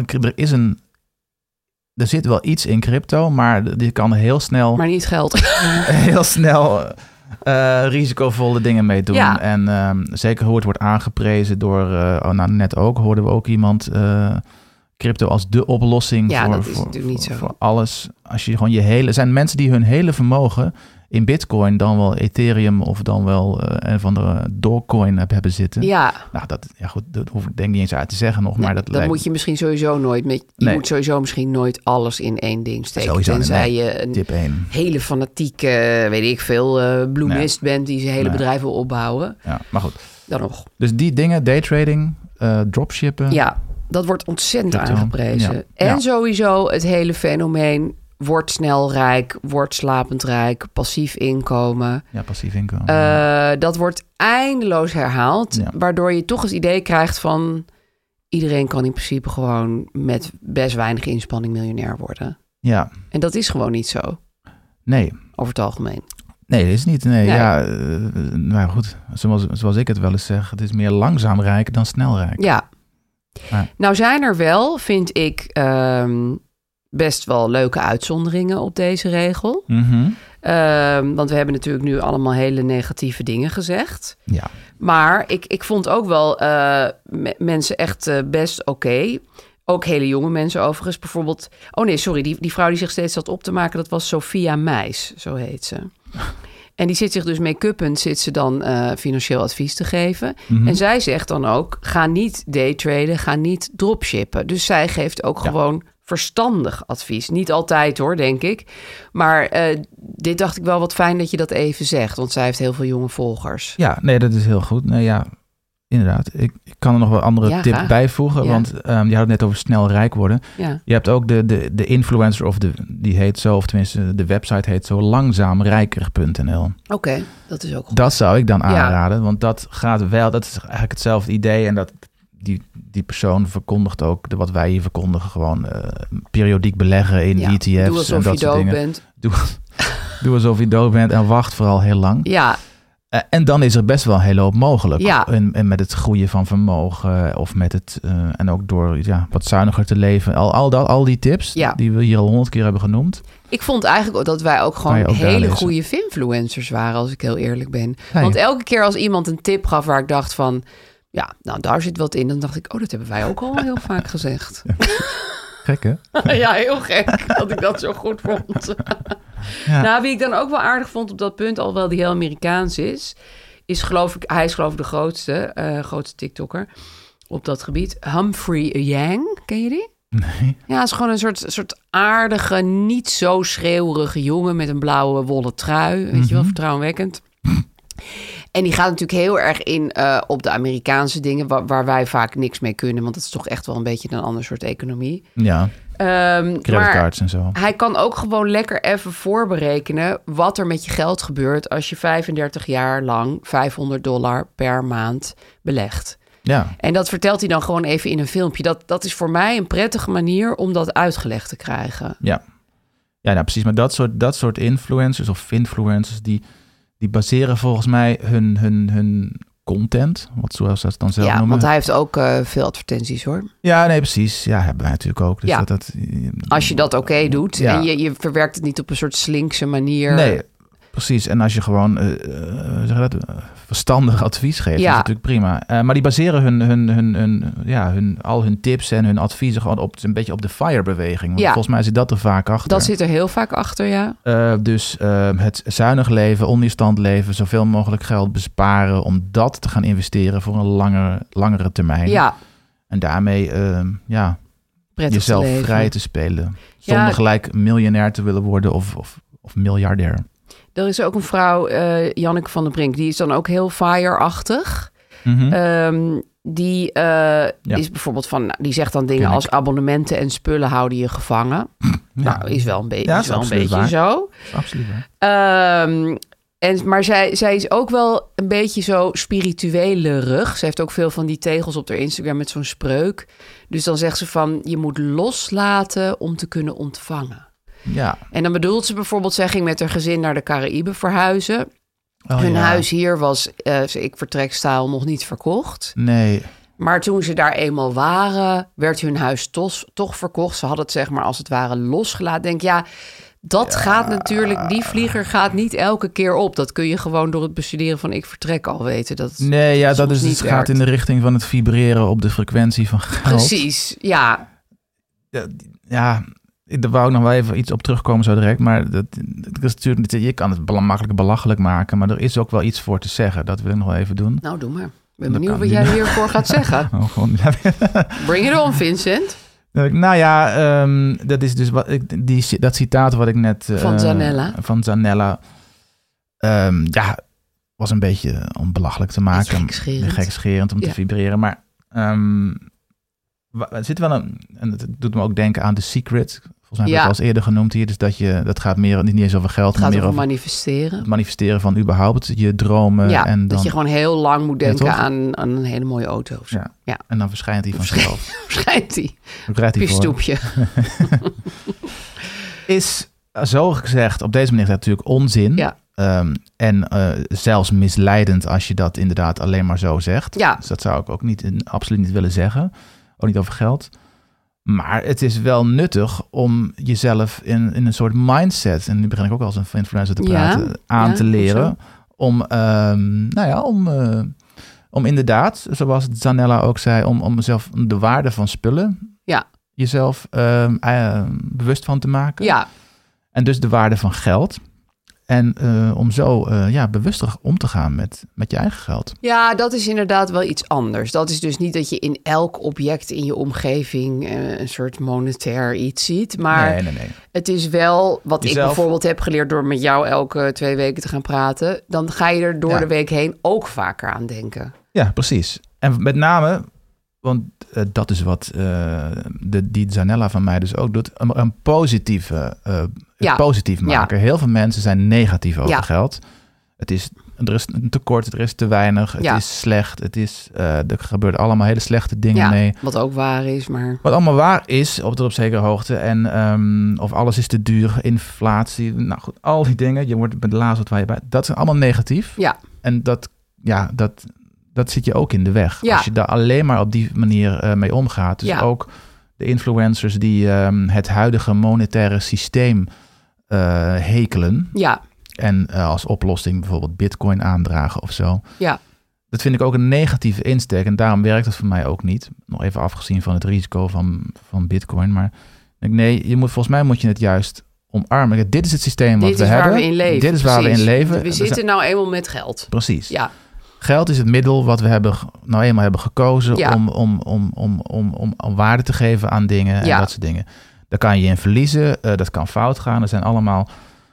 Er zit wel iets in crypto, maar je kan heel snel... Maar niet geld. Heel snel risicovolle dingen mee doen. Ja. En zeker hoe het wordt aangeprezen door... net ook, hoorden we ook iemand... crypto als de oplossing voor alles. Als je gewoon er zijn mensen die hun hele vermogen in Bitcoin, dan wel Ethereum of dan wel een van de Dogecoin hebben zitten. Ja. Nou, dat hoef ik denk niet eens uit te zeggen nog. Nee, maar dat moet je misschien sowieso nooit. Je moet sowieso misschien nooit alles in één ding steken. Sowieso, tenzij je een hele fanatieke, weet ik veel, bloemist bent die zijn hele bedrijf wil opbouwen. Ja, maar goed. Dan nog. Dus die dingen, daytrading, dropshippen. Ja. Dat wordt ontzettend aangeprezen. Ja. En sowieso het hele fenomeen... wordt snel rijk, wordt slapend rijk... passief inkomen. Ja, passief inkomen. Dat wordt eindeloos herhaald... Ja. waardoor je toch het idee krijgt van... iedereen kan in principe gewoon... met best weinig inspanning miljonair worden. Ja. En dat is gewoon niet zo. Nee. Over het algemeen. Nee, dat is niet. Nee. Ja, nou goed, zoals ik het wel eens zeg... het is meer langzaam rijk dan snel rijk. Ja. Nou zijn er wel, vind ik, best wel leuke uitzonderingen op deze regel. Mm-hmm. Want we hebben natuurlijk nu allemaal hele negatieve dingen gezegd. Ja. Maar ik vond ook wel mensen echt best oké. Ook hele jonge mensen overigens. Bijvoorbeeld, die vrouw die zich steeds zat op te maken... dat was Sophia Meijs, zo heet ze. En die zit zich dus make-uppend, zit ze dan financieel advies te geven. Mm-hmm. En zij zegt dan ook, ga niet daytraden, ga niet dropshippen. Dus zij geeft ook gewoon verstandig advies. Niet altijd hoor, denk ik. Maar dit dacht ik wel wat fijn dat je dat even zegt. Want zij heeft heel veel jonge volgers. Ja, nee, dat is heel goed. Nee, ja, inderdaad. Ik kan er nog wel andere tip bijvoegen. Ja. Want je had het net over snel rijk worden. Ja. Je hebt ook de influencer, die heet zo, of tenminste de website heet zo, langzaamrijker.nl. Oké, dat is ook goed. Dat zou ik dan aanraden, want dat gaat wel, dat is eigenlijk hetzelfde idee. En dat die persoon verkondigt ook wat wij hier verkondigen. Gewoon periodiek beleggen in ETF's. Doe alsof en dat je dood bent. Doe alsof je dood bent en wacht vooral heel lang. Ja. En dan is er best wel een hele hoop mogelijk. Ja. En met het groeien van vermogen of met het... en ook door wat zuiniger te leven. Al die tips die we hier al 100 keer hebben genoemd. Ik vond eigenlijk dat wij ook gewoon hele goede finfluencers waren, als ik heel eerlijk ben. Ja, want elke keer als iemand een tip gaf waar ik dacht van... ja, nou daar zit wat in. Dan dacht ik, dat hebben wij ook al heel vaak gezegd. Ja. Gek, hè? Ja, heel gek dat ik dat zo goed vond. Ja. Nou, wie ik dan ook wel aardig vond op dat punt, alhoewel die heel Amerikaans is hij is geloof ik de grootste TikToker op dat gebied. Humphrey Yang, ken je die? Nee. Ja, het is gewoon een soort aardige, niet zo schreeuwerige jongen met een blauwe wollen trui. Weet je wel, vertrouwenwekkend. En die gaat natuurlijk heel erg in op de Amerikaanse dingen... Waar wij vaak niks mee kunnen. Want het is toch echt wel een beetje een ander soort economie. Ja, creditcards en zo. Hij kan ook gewoon lekker even voorberekenen... wat er met je geld gebeurt... als je 35 jaar lang $500 per maand belegt. Ja. En dat vertelt hij dan gewoon even in een filmpje. Dat is voor mij een prettige manier om dat uitgelegd te krijgen. Ja, nou precies. Maar dat soort influencers of finfluencers... die baseren volgens mij hun content, zoals ze dat dan zelf noemen. Want hij heeft ook veel advertenties, hoor. Ja, nee, precies. Ja, hebben wij natuurlijk ook. Dus als je dat doet en je verwerkt het niet op een soort slinkse manier. Nee, precies. En als je gewoon verstandig advies geeft, is natuurlijk prima. Maar die baseren al hun tips en hun adviezen gewoon een beetje op de FIRE-beweging. Want volgens mij zit dat er vaak achter. Dat zit er heel vaak achter, ja. Dus het zuinig leven, onweerstand leven, zoveel mogelijk geld besparen om dat te gaan investeren voor een langere termijn. Ja. En daarmee jezelf vrij te spelen. Zonder gelijk miljonair te willen worden of miljardair. Er is ook een vrouw, Janneke van der Brink, die is dan ook heel FIRE-achtig. Mm-hmm. Die is bijvoorbeeld die zegt dan dingen als abonnementen en spullen houden je gevangen. Nou, is wel een beetje zo. Absoluut waar. Maar zij is ook wel een beetje zo spirituelerig. Ze heeft ook veel van die tegels op haar Instagram met zo'n spreuk. Dus dan zegt ze van, je moet loslaten om te kunnen ontvangen. Ja. En dan bedoelt ze bijvoorbeeld, zij ging met haar gezin naar de Caraïben verhuizen. Hun huis hier was, ik vertrek stijl, nog niet verkocht. Nee. Maar toen ze daar eenmaal waren, werd hun huis toch verkocht. Ze hadden het zeg maar als het ware losgelaten. Denk dat gaat natuurlijk, die vlieger gaat niet elke keer op. Dat kun je gewoon door het bestuderen van ik vertrek al weten. Dat Het gaat in de richting van het vibreren op de frequentie van geld. Precies, ja. Ja, daar wou ik nog wel even iets op terugkomen zo direct. Maar dat is natuurlijk, je kan het makkelijk belachelijk maken. Maar er is ook wel iets voor te zeggen. Dat wil ik nog wel even doen. Nou, doe maar. Ik ben benieuwd wat jij hiervoor gaat zeggen. Bring it on, Vincent. Nou ja, dat is dus dat citaat wat ik net... Van Zanella. Was een beetje om belachelijk te maken. Gekscherend om te vibreren. Maar er zit wel en het doet me ook denken aan The Secret. Volgens mij heb ik het al eens eerder genoemd hier. Dus dat gaat meer, niet eens over geld. Het gaat maar meer over manifesteren. Het manifesteren van überhaupt je dromen. Ja, en dan, dat je gewoon heel lang moet denken aan een hele mooie auto. Of zo. Ja. En dan verschijnt hij vanzelf. Verschijnt hij. Op je stoepje. Is zo gezegd, op deze manier is dat natuurlijk onzin. Ja. En zelfs misleidend als je dat inderdaad alleen maar zo zegt. Ja. Dus dat zou ik ook absoluut niet willen zeggen. Ook niet over geld. Maar het is wel nuttig om jezelf in een soort mindset, en nu begin ik ook als een influencer te praten, aan te leren. Om inderdaad, zoals Zanella ook zei, om mezelf de waarde van spullen, jezelf bewust van te maken. Ja. En dus de waarde van geld. En om zo bewuster om te gaan met je eigen geld. Ja, dat is inderdaad wel iets anders. Dat is dus niet dat je in elk object in je omgeving een soort monetair iets ziet. Maar nee. Het is wel wat ik bijvoorbeeld heb geleerd door met jou elke 2 weken te gaan praten. Dan ga je er door de week heen ook vaker aan denken. Ja, precies. En met name, want dat is wat die Zanella van mij dus ook doet, een positieve... positief maken. Heel veel mensen zijn negatief over geld. Er is een tekort, er is te weinig, het is slecht, er gebeuren allemaal hele slechte dingen mee. Wat ook waar is, maar... Wat allemaal waar is, op zekere hoogte. En of alles is te duur, inflatie, nou goed, al die dingen. Je wordt met de laars wat waar je bij. Dat is allemaal negatief. Ja. En dat zit je ook in de weg. Ja. Als je daar alleen maar op die manier mee omgaat. Dus ook de influencers die het huidige monetaire systeem hekelen. Ja. En als oplossing bijvoorbeeld Bitcoin aandragen of zo. Ja. Dat vind ik ook een negatieve insteek. En daarom werkt het voor mij ook niet. Nog even afgezien van het risico van Bitcoin. Maar volgens mij moet je het juist omarmen. Dit is het systeem wat we hebben. Dit is waar we in leven. We zitten nou eenmaal met geld. Precies. Ja. Geld is het middel wat we eenmaal hebben gekozen om waarde te geven aan dingen en dat soort dingen. Daar kan je in verliezen, dat kan fout gaan. Er zijn allemaal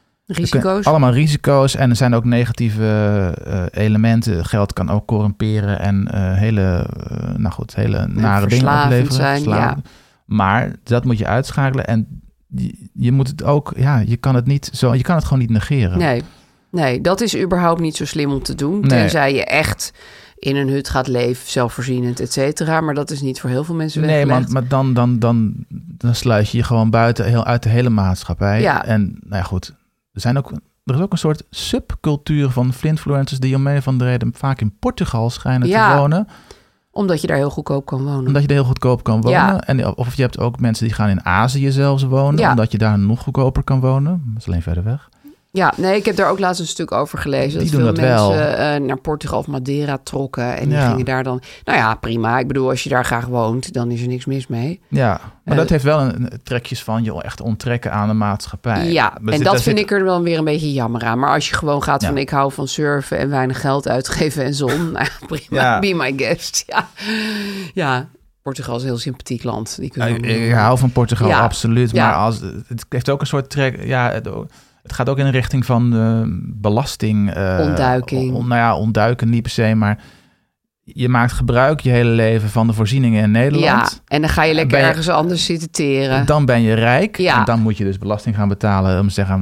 risico's en er zijn ook negatieve elementen. Geld kan ook corrumperen en hele nare dingen opleveren. Maar dat moet je uitschakelen en je moet het ook, je kan het gewoon niet negeren. Nee, dat is überhaupt niet zo slim om te doen. Tenzij je echt in een hut gaat leven, zelfvoorzienend, et cetera. Maar dat is niet voor heel veel mensen weggelegd. Nee, maar dan sluit je gewoon buiten uit de hele maatschappij. Ja. En goed, er is ook een soort subcultuur van influencers die om een of andere reden vaak in Portugal schijnen te wonen. Omdat je daar heel goedkoop kan wonen. Ja. En of je hebt ook mensen die gaan in Azië zelfs wonen, omdat je daar nog goedkoper kan wonen. Dat is alleen verder weg. Ja, ik heb daar ook laatst een stuk over gelezen. Dat veel mensen naar Portugal of Madeira trokken. En die gingen daar dan... Nou ja, prima. Ik bedoel, als je daar graag woont, dan is er niks mis mee. Ja, maar dat heeft wel een trekjes van je echt onttrekken aan de maatschappij. Ja, en dat vind ik er wel weer een beetje jammer aan. Maar als je gewoon gaat van ik hou van surfen en weinig geld uitgeven en zon. Nou ja, prima, be my guest. Ja. Portugal is een heel sympathiek land. Ik hou van Portugal, absoluut. Maar het heeft ook een soort trek... Het gaat ook in de richting van belasting. Ontduiking. Ontduiken niet per se, maar je maakt gebruik je hele leven van de voorzieningen in Nederland. Ja, en dan ga je lekker ergens anders zitten teren. Dan ben je rijk en dan moet je dus belasting gaan betalen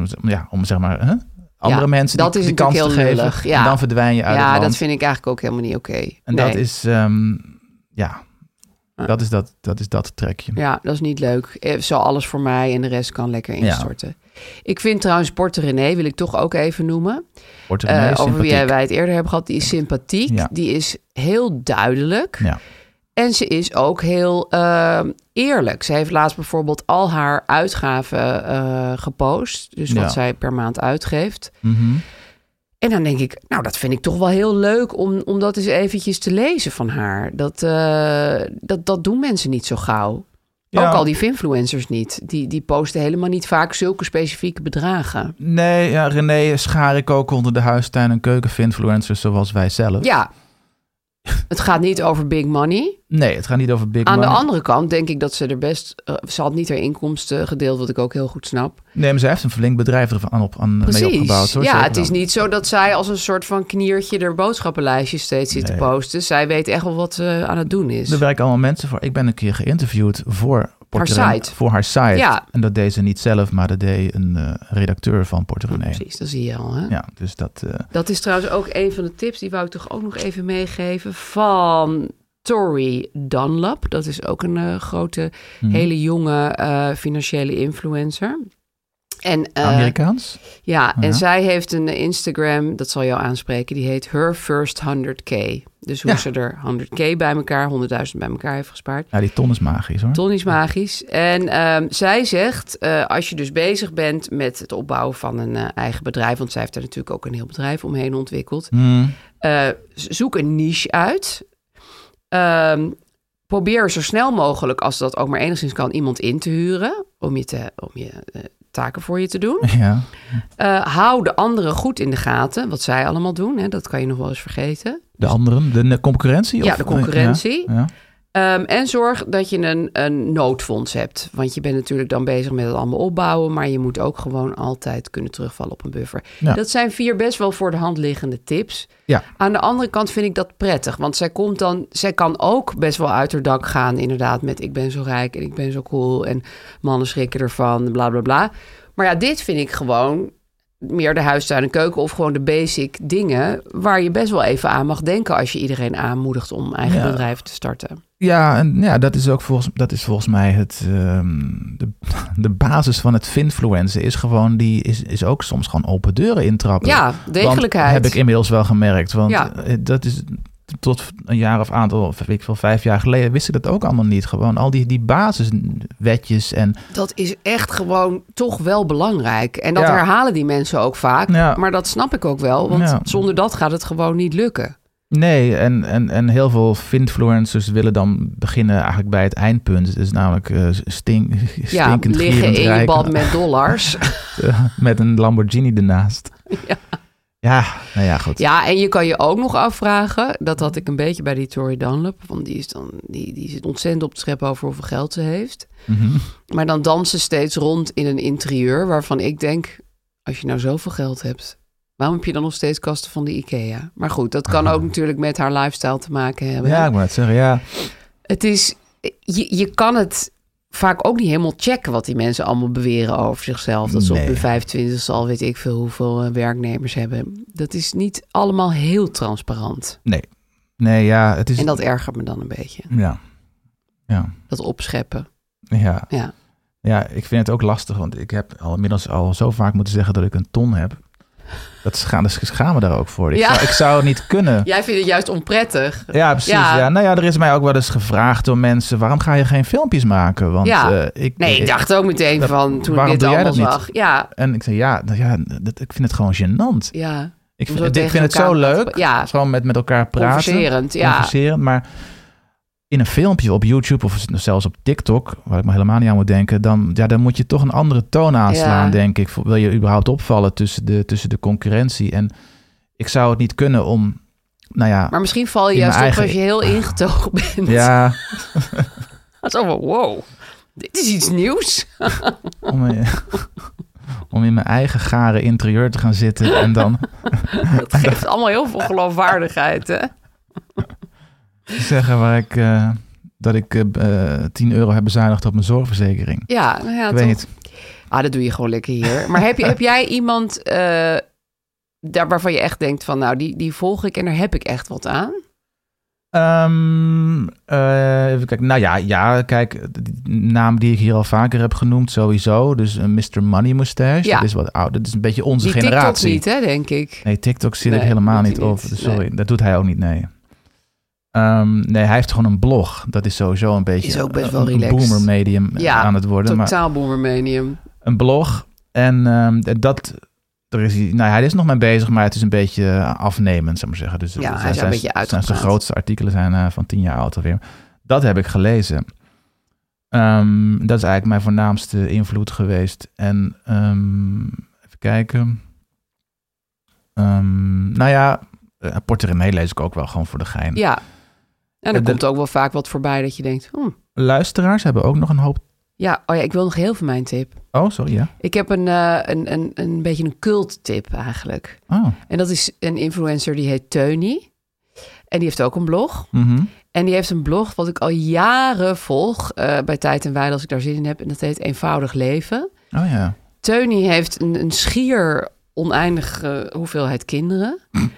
andere mensen die kans te geven. Ja. En dan verdwijn je uit het land. Ja, dat vind ik eigenlijk ook helemaal niet oké. En dat is, Dat is dat trekje. Ja, dat is niet leuk. Zo alles voor mij en de rest kan lekker instorten. Ja. Ik vind trouwens Porter René, wil ik toch ook even noemen. Porter René is over wie wij het eerder hebben gehad. Die is sympathiek. Ja. Die is heel duidelijk. Ja. En ze is ook heel eerlijk. Ze heeft laatst bijvoorbeeld al haar uitgaven gepost. Dus wat zij per maand uitgeeft. Mm-hmm. En dan denk ik, nou, dat vind ik toch wel heel leuk om dat eens eventjes te lezen van haar. Dat doen mensen niet zo gauw. Ja. Ook al die influencers niet. Die posten helemaal niet vaak zulke specifieke bedragen. Nee, ja, René schaar ik ook onder de huistuin- en keuken-influencers zoals wij zelf. Ja. Het gaat niet over big money. Nee, het gaat niet over big money. Aan de andere kant denk ik dat ze er best... ze had niet haar inkomsten gedeeld, wat ik ook heel goed snap. Nee, maar ze heeft een flink bedrijf ervan mee opgebouwd. Hoor. Ja, het is niet zo dat zij als een soort van kniertje... haar boodschappenlijstje steeds zit te posten. Zij weet echt wel wat ze aan het doen is. Er werken allemaal mensen voor. Ik ben een keer geïnterviewd voor haar site. Ja. En dat deed ze niet zelf, maar dat deed een redacteur van Porter René. Precies, dat zie je al. Hè? Ja, dus dat... Dat is trouwens ook een van de tips, die wou ik toch ook nog even meegeven... van Tori Dunlap. Dat is ook een grote, hele jonge financiële influencer. En, Amerikaans? Ja, en zij heeft een Instagram, dat zal jou aanspreken, die heet Her First 100K. Dus hoe ze er 100K bij elkaar, 100.000 bij elkaar heeft gespaard. Ja, die ton is magisch hoor. Ton is magisch. En zij zegt, als je dus bezig bent met het opbouwen van een eigen bedrijf, want zij heeft er natuurlijk ook een heel bedrijf omheen ontwikkeld. Zoek een niche uit. Probeer zo snel mogelijk, als dat ook maar enigszins kan, iemand in te huren om je taken voor je te doen. Ja. Hou de anderen goed in de gaten, wat zij allemaal doen. Hè, dat kan je nog wel eens vergeten. De anderen? De concurrentie? Ja, de concurrentie. Ja. En zorg dat je een noodfonds hebt. Want je bent natuurlijk dan bezig met het allemaal opbouwen, maar je moet ook gewoon altijd kunnen terugvallen op een buffer. Ja. Dat zijn 4 best wel voor de hand liggende tips. Ja. Aan de andere kant vind ik dat prettig, want zij kan ook best wel uit haar dak gaan, inderdaad, met ik ben zo rijk en ik ben zo cool en mannen schrikken ervan, bla bla bla. Maar ja, dit vind ik gewoon meer de huistuin en keuken of gewoon de basic dingen waar je best wel even aan mag denken als je iedereen aanmoedigt om eigen bedrijf te starten. Ja, en ja, dat is volgens mij de basis van het finfluencen is gewoon is ook soms gewoon open deuren intrappen. Ja, degelijkheid. Want, heb ik inmiddels wel gemerkt, want dat is tot een jaar of aantal, weet ik veel, 5 jaar geleden wist ik dat ook allemaal niet. Gewoon al die basiswetjes en... Dat is echt gewoon toch wel belangrijk. En dat herhalen die mensen ook vaak. Ja. Maar dat snap ik ook wel, want zonder dat gaat het gewoon niet lukken. Nee, en heel veel finfluencers willen dan beginnen eigenlijk bij het eindpunt. Dus namelijk stinkend liggen in je bad met dollars. Met een Lamborghini ernaast. Ja. Ja, nou ja, goed. Ja, en je kan je ook nog afvragen, dat had ik een beetje bij die Tori Dunlap, want die zit ontzettend op te scheppen over hoeveel geld ze heeft. Mm-hmm. Maar dan dansen ze steeds rond in een interieur waarvan ik denk, als je nou zoveel geld hebt, waarom heb je dan nog steeds kasten van de IKEA? Maar goed, dat kan ook natuurlijk met haar lifestyle te maken hebben. Ja, ik moet het zeggen, ja. Het is, je kan het vaak ook niet helemaal checken wat die mensen allemaal beweren over zichzelf. Dat ze op hun 25e al weet ik veel hoeveel werknemers hebben. Dat is niet allemaal heel transparant. Nee, ja, het is... En dat ergert me dan een beetje. Ja. Dat opscheppen. Ja. Ja, ik vind het ook lastig, want ik heb inmiddels al zo vaak moeten zeggen dat ik een ton heb. Dat schamen daar ook voor. Ik zou het niet kunnen. Jij vindt het juist onprettig. Ja, precies. Ja. Nou ja, er is mij ook wel eens gevraagd door mensen, waarom ga je geen filmpjes maken? Want, ik dacht ook meteen van toen ik dit allemaal zag. Ja. En ik zei, ik vind het gewoon gênant. Ja. Ik vind het zo leuk. Ja. Gewoon met elkaar praten. Converserend, maar in een filmpje op YouTube of zelfs op TikTok, waar ik me helemaal niet aan moet denken, dan moet je toch een andere toon aanslaan, denk ik. Wil je überhaupt opvallen tussen de concurrentie? En ik zou het niet kunnen om, Maar misschien val je juist op als je heel ingetogen bent. Ja. Zo van, wow, dit is iets nieuws. Om in mijn eigen gare interieur te gaan zitten en dan... Dat geeft allemaal heel veel geloofwaardigheid, hè? Zeggen dat ik 10 euro heb bezuinigd op mijn zorgverzekering. Ja, ik weet niet. Dat doe je gewoon lekker hier. Maar heb jij iemand daar waarvan je echt denkt van, die volg ik en daar heb ik echt wat aan? Even kijken. Nou ja, kijk, de naam die ik hier al vaker heb genoemd, sowieso. Dus Mr. Money Mustache. Ja. Dat is wat oud. Dat is een beetje onze Die generatie. TikTok niet, hè, denk ik. Nee, TikTok zit ik Nee, helemaal doet niet hij op. niet. Dus sorry, Nee. dat doet hij ook niet, nee. Nee, hij heeft gewoon een blog. Dat is sowieso een beetje Is ook best wel een relaxed. boomer medium aan het worden. Totaal boomer medium. Een blog. En hij is nog mee bezig, maar het is een beetje afnemend, zou ik maar zeggen. Dus Ja, hij is een beetje uitgepraat. zijn grootste artikelen zijn van 10 jaar oud alweer. Dat heb ik gelezen. Dat is eigenlijk mijn voornaamste invloed geweest. En even kijken. Porter Remee lees ik ook wel gewoon voor de gein. Ja. En er komt ook wel vaak wat voorbij dat je denkt... Luisteraars hebben ook nog een hoop... Ja, ik wil nog heel veel mijn tip. Oh, sorry, ja. Ik heb een beetje een cult-tip eigenlijk. Oh. En dat is een influencer die heet Teuny. En die heeft ook een blog. Mm-hmm. En die heeft een blog wat ik al jaren volg... bij Tijd en Weide als ik daar zin in heb. En dat heet Eenvoudig Leven. Oh ja. Teuny heeft een schier oneindige hoeveelheid kinderen...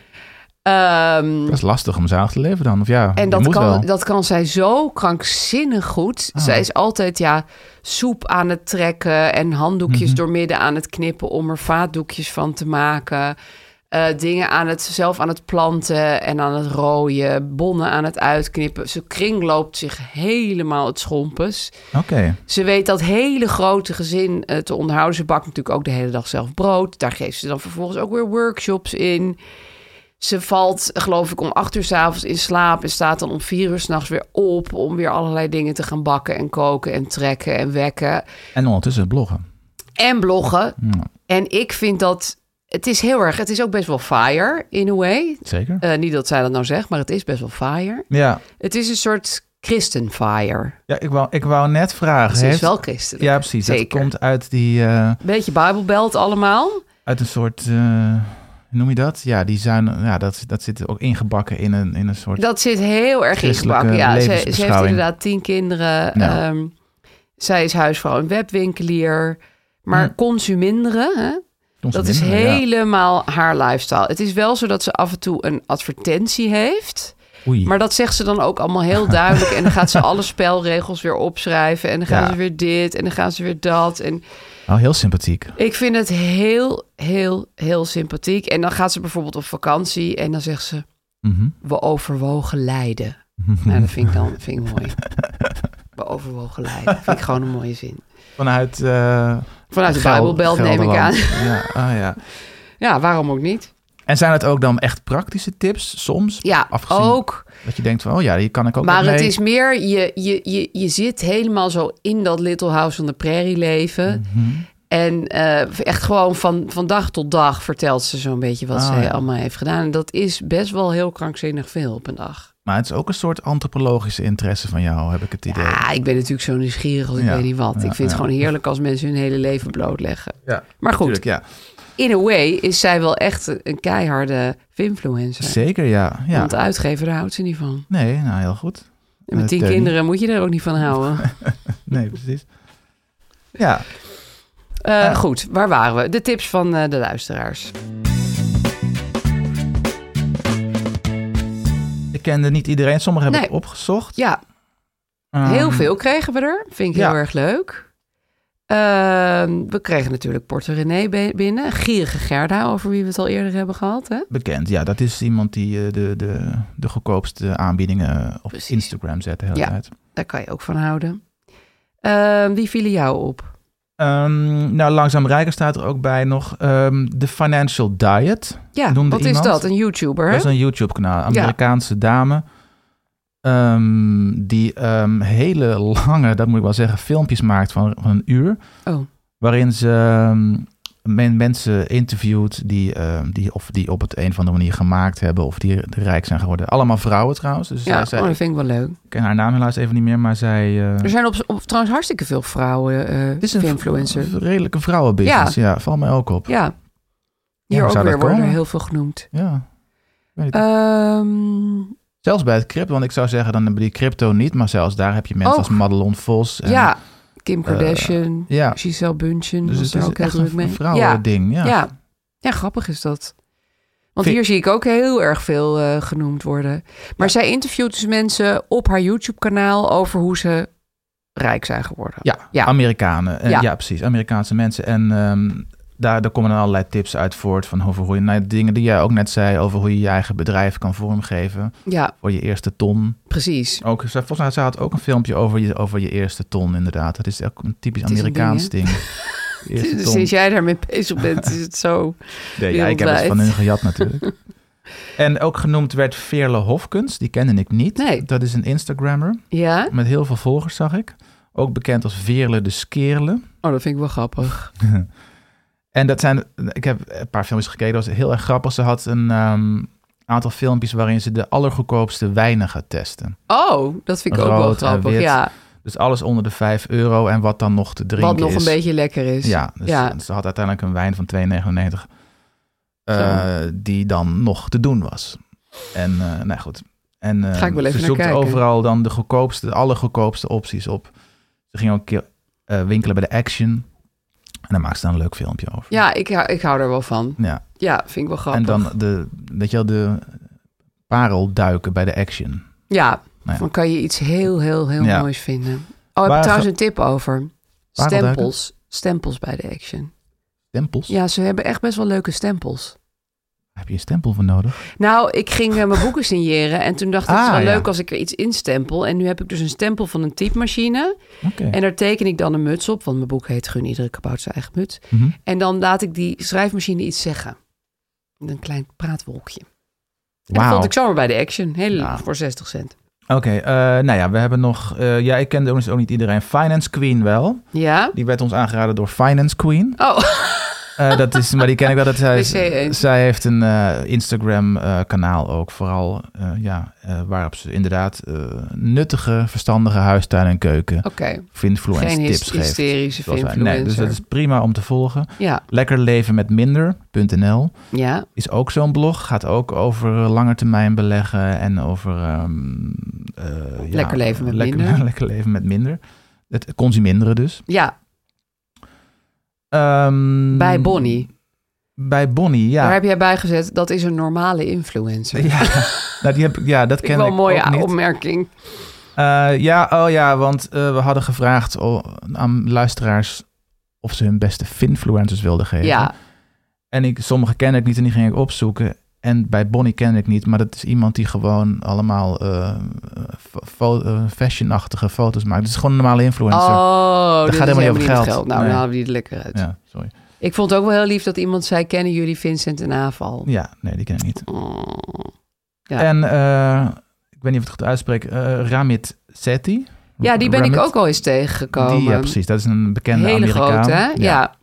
dat is lastig om zalig te leven dan, of ja? En dat kan zij zo krankzinnig goed. Zij is altijd soep aan het trekken en handdoekjes doormidden aan het knippen om er vaatdoekjes van te maken. Dingen zelf aan het planten en aan het rooien, bonnen aan het uitknippen. Ze kringloopt zich helemaal het schompens. Oké. Ze weet dat hele grote gezin te onderhouden. Ze bakt natuurlijk ook de hele dag zelf brood. Daar geeft ze dan vervolgens ook weer workshops in. Ze valt, geloof ik, om 8 uur 's avonds in slaap... en staat dan om 4 uur 's nachts weer op... om weer allerlei dingen te gaan bakken en koken en trekken en wekken. En ondertussen bloggen. En bloggen. Ja. En ik vind dat... Het is ook best wel fire, in a way. Zeker. Niet dat zij dat nou zegt, maar het is best wel fire. Ja. Het is een soort christenfire. Ja, ik wou net vragen. Ze is wel christelijk. Ja, precies. Zeker. Dat komt uit die... Beetje Bijbelbelt allemaal. Uit een soort... noem je dat? Ja, die zuin, dat zit ook ingebakken in een soort... Dat zit heel erg ingebakken. Ja, ze heeft inderdaad 10 kinderen. Ja. Zij is huisvrouw en webwinkelier. Maar consuminderen, hè? Dat is helemaal haar lifestyle. Het is wel zo dat ze af en toe een advertentie heeft. Oei. Maar dat zegt ze dan ook allemaal heel duidelijk. En dan gaat ze alle spelregels weer opschrijven. En dan gaan ze weer dit en dan gaan ze weer dat. En heel sympathiek. ik vind het heel, heel, heel sympathiek. En dan gaat ze bijvoorbeeld op vakantie en dan zegt ze... We overwogen lijden. Nou, dat vind ik mooi. We overwogen lijden. Vind ik gewoon een mooie zin. Vanuit de Bijbelbelt neem ik aan. Ja, Ja, waarom ook niet? En zijn het ook dan echt praktische tips soms? Ja, afgezien ook. Dat je denkt van, hier kan ik ook Maar mee. het is meer, je zit helemaal zo in dat Little House on the Prairie leven. En echt gewoon van dag tot dag vertelt ze zo'n beetje wat zij allemaal heeft gedaan. En dat is best wel heel krankzinnig veel op een dag. Maar het is ook een soort antropologische interesse van jou, heb ik het idee. Ja, ik ben natuurlijk zo nieuwsgierig als ik weet niet wat. Ik vind het gewoon heerlijk als mensen hun hele leven blootleggen. Ja, maar goed, natuurlijk, in a way is zij wel echt een keiharde influencer. Zeker, ja. Want de uitgever, daar houdt ze niet van. Nee, nou heel goed. En met 10 kinderen moet je er ook niet van houden. Nee, precies. Ja. Goed, waar waren we? De tips van de luisteraars. Ik kende niet iedereen. Sommigen heb ik opgezocht. Ja, heel veel kregen we er. Vind ik heel erg leuk. We kregen natuurlijk Porter René binnen. Gierige Gerda, over wie we het al eerder hebben gehad. Hè? Bekend, ja. Dat is iemand die de goedkoopste aanbiedingen op Instagram zet de hele tijd. Daar kan je ook van houden. Wie vielen jou op? Langzaam Rijker staat er ook bij nog. The Financial Diet. Ja, wat is dat? Een YouTuber, hè? Dat is een YouTube-kanaal. Amerikaanse dame. Die hele lange, dat moet ik wel zeggen, filmpjes maakt van een uur. Oh. Waarin ze mensen interviewt die op het een of andere manier gemaakt hebben of die rijk zijn geworden. Allemaal vrouwen trouwens. Dus dat vind ik wel leuk. Ik ken haar naam helaas even niet meer, maar zij... Er zijn trouwens hartstikke veel vrouwen influencers. Het is een redelijke vrouwenbusiness, ja. Valt mij ook op. Ja. Hier ook weer worden er heel veel genoemd. Ja. Zelfs bij het crypto, want ik zou zeggen, dan hebben die crypto niet, maar zelfs daar heb je mensen als Madelon Vos. En, Kim Kardashian, Giselle Bündchen. Dus het is ook echt een een vrouwending. Ja, grappig is dat. Want hier zie ik ook heel erg veel genoemd worden. Maar zij interviewt dus mensen op haar YouTube-kanaal over hoe ze rijk zijn geworden. Ja. Amerikanen. Ja, precies. Amerikaanse mensen. En daar komen dan allerlei tips uit voort van over hoe je... Nou, dingen die jij ook net zei over hoe je je eigen bedrijf kan vormgeven. Ja. Voor je eerste ton. Precies. Ook, volgens mij, ze had ook een filmpje over je eerste ton, inderdaad. Dat is ook een typisch Amerikaans ding. Dus sinds jij daarmee bezig bent, is het zo Nee, ik heb het van hun gejat natuurlijk. En ook genoemd werd Veerle Hofkens. Die kende ik niet. Nee. Dat is een Instagrammer. Ja? Met heel veel volgers, zag ik. Ook bekend als Veerle de Skeerle. Oh, dat vind ik wel grappig. En ik heb een paar filmpjes gekeken. Dat was heel erg grappig. Ze had een aantal filmpjes waarin ze de allergoedkoopste wijnen gaat testen. Oh, dat vind ik ook wel grappig, ja. Dus alles onder de €5 en wat dan nog te drinken is. Wat nog een beetje lekker is. Ja, dus ze had uiteindelijk een wijn van €2,99 die dan nog te doen was. En nou goed. En ga ik wel even ze zoekt naar kijken. overal dan de allergoedkoopste opties op. Ze ging ook een keer winkelen bij de Action. En daar maakt ze dan een leuk filmpje over. Ja, ik hou er wel van. Ja, vind ik wel grappig. En dan de parelduiken bij de Action. Ja, dan kan je iets heel moois vinden. Oh, ik heb trouwens een tip over. Stempels bij de Action. Stempels? Ja, ze hebben echt best wel leuke stempels. Heb je een stempel voor nodig? Nou, ik ging mijn boeken signeren en toen dacht ik, het is wel leuk als ik er iets instempel. En nu heb ik dus een stempel van een typemachine. Okay. En daar teken ik dan een muts op, want mijn boek heet Gun iedere kabouter zijn eigen muts. Mm-hmm. En dan laat ik die schrijfmachine iets zeggen. Een klein praatwolkje. En dat vond ik zomaar bij de Action. Voor 60 cent. Oké, nou ja, we hebben nog... ik kende ook niet iedereen. Finance Queen wel. Ja? Die werd ons aangeraden door Finance Queen. Oh, dat is, maar die ken ik wel. Zij heeft een Instagram-kanaal ook. Vooral waarop ze inderdaad nuttige, verstandige huistuin en keuken Finfluence tips geeft. Geen hysterische Finfluencer. Nee, dus dat is prima om te volgen. Ja. Lekkerlevenmetminder.nl ja. Is ook zo'n blog. Gaat ook over langetermijn beleggen en over... lekker leven met minder. Lekker leven met minder. Het consuminderen dus. Ja. Bij Bonnie. Bij Bonnie, ja. Daar heb jij bij gezet, dat is een normale influencer. Ja, dat ken ik wel een mooie ook niet. opmerking. Want we hadden gevraagd aan luisteraars of ze hun beste finfluencers wilden geven. Ja. En sommige kende ik niet en die ging ik opzoeken. En bij Bonnie ken ik niet, maar dat is iemand die gewoon allemaal fashionachtige foto's maakt. Het is gewoon een normale influencer. Oh, dat gaat helemaal niet over geld. Nou, dan halen we die er lekker uit. Ja, sorry. Ik vond het ook wel heel lief dat iemand zei, kennen jullie Vincent en Aval? Ja, nee, die ken ik niet. Ja. En ik weet niet of ik het goed uitspreek, Ramit Sethi. Ja, die ben ik ook al eens tegengekomen. Ja, precies. Dat is een bekende hele Amerikaan. Grote, hè? Ja.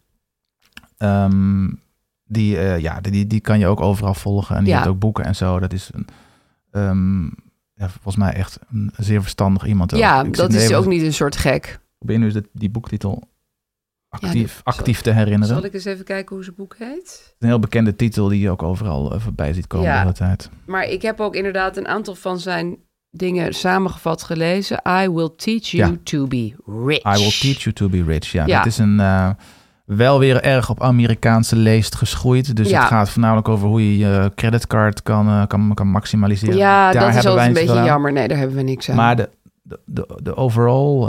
Die kan je ook overal volgen. En die heeft ook boeken en zo. Dat is volgens mij echt een zeer verstandig iemand. Ja, dat is ook niet een soort gek. Ik ben nu die boektitel actief te herinneren. Zal ik eens even kijken hoe zijn boek heet? Een heel bekende titel die je ook overal voorbij ziet komen de hele tijd. Maar ik heb ook inderdaad een aantal van zijn dingen samengevat gelezen. I will teach you to be rich. I will teach you to be rich. Ja. Dat is een... wel weer erg op Amerikaanse leest geschroeid. Dus het gaat voornamelijk over hoe je je creditcard kan maximaliseren. Ja, daar dat is altijd een beetje jammer. Nee, daar hebben we niks aan. Maar de overall,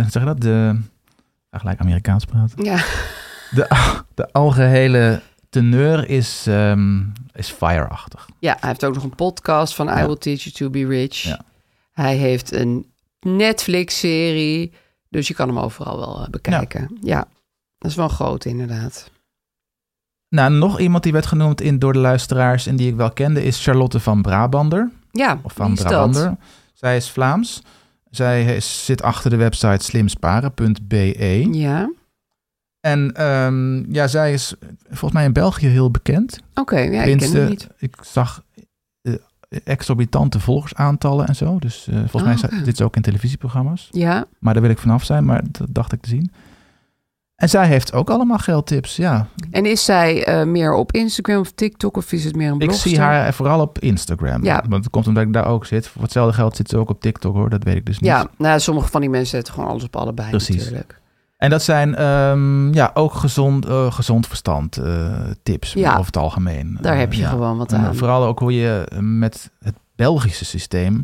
gelijk Amerikaans praten. Ja. De algehele teneur is fireachtig. Ja, hij heeft ook nog een podcast van I Will Teach You to Be Rich. Ja. Hij heeft een Netflix-serie. Dus je kan hem overal wel bekijken. Ja. Dat is wel groot, inderdaad. Nou, nog iemand die werd genoemd door de luisteraars en die ik wel kende is Charlotte van Brabander. Ja, of van Brabander. Dat? Zij is Vlaams. Zij zit achter de website slimsparen.be. Ja. En zij is volgens mij in België heel bekend. Oké, ik ken hem niet. Ik zag exorbitante volgersaantallen en zo. Dus volgens mij zit ze ook in televisieprogramma's. Ja. Maar daar wil ik vanaf zijn, maar dat dacht ik te zien. En zij heeft ook allemaal geldtips, ja. En is zij meer op Instagram of TikTok of is het meer een blogster? Ik zie haar vooral op Instagram. Ja. Want het komt omdat ik daar ook zit. Voor hetzelfde geld zit ze ook op TikTok, hoor. Dat weet ik dus niet. Ja, sommige van die mensen zetten gewoon alles op allebei. Precies. Natuurlijk. En dat zijn ook gezond verstand tips over het algemeen. Daar heb je gewoon wat aan. Vooral ook hoe je met het Belgische systeem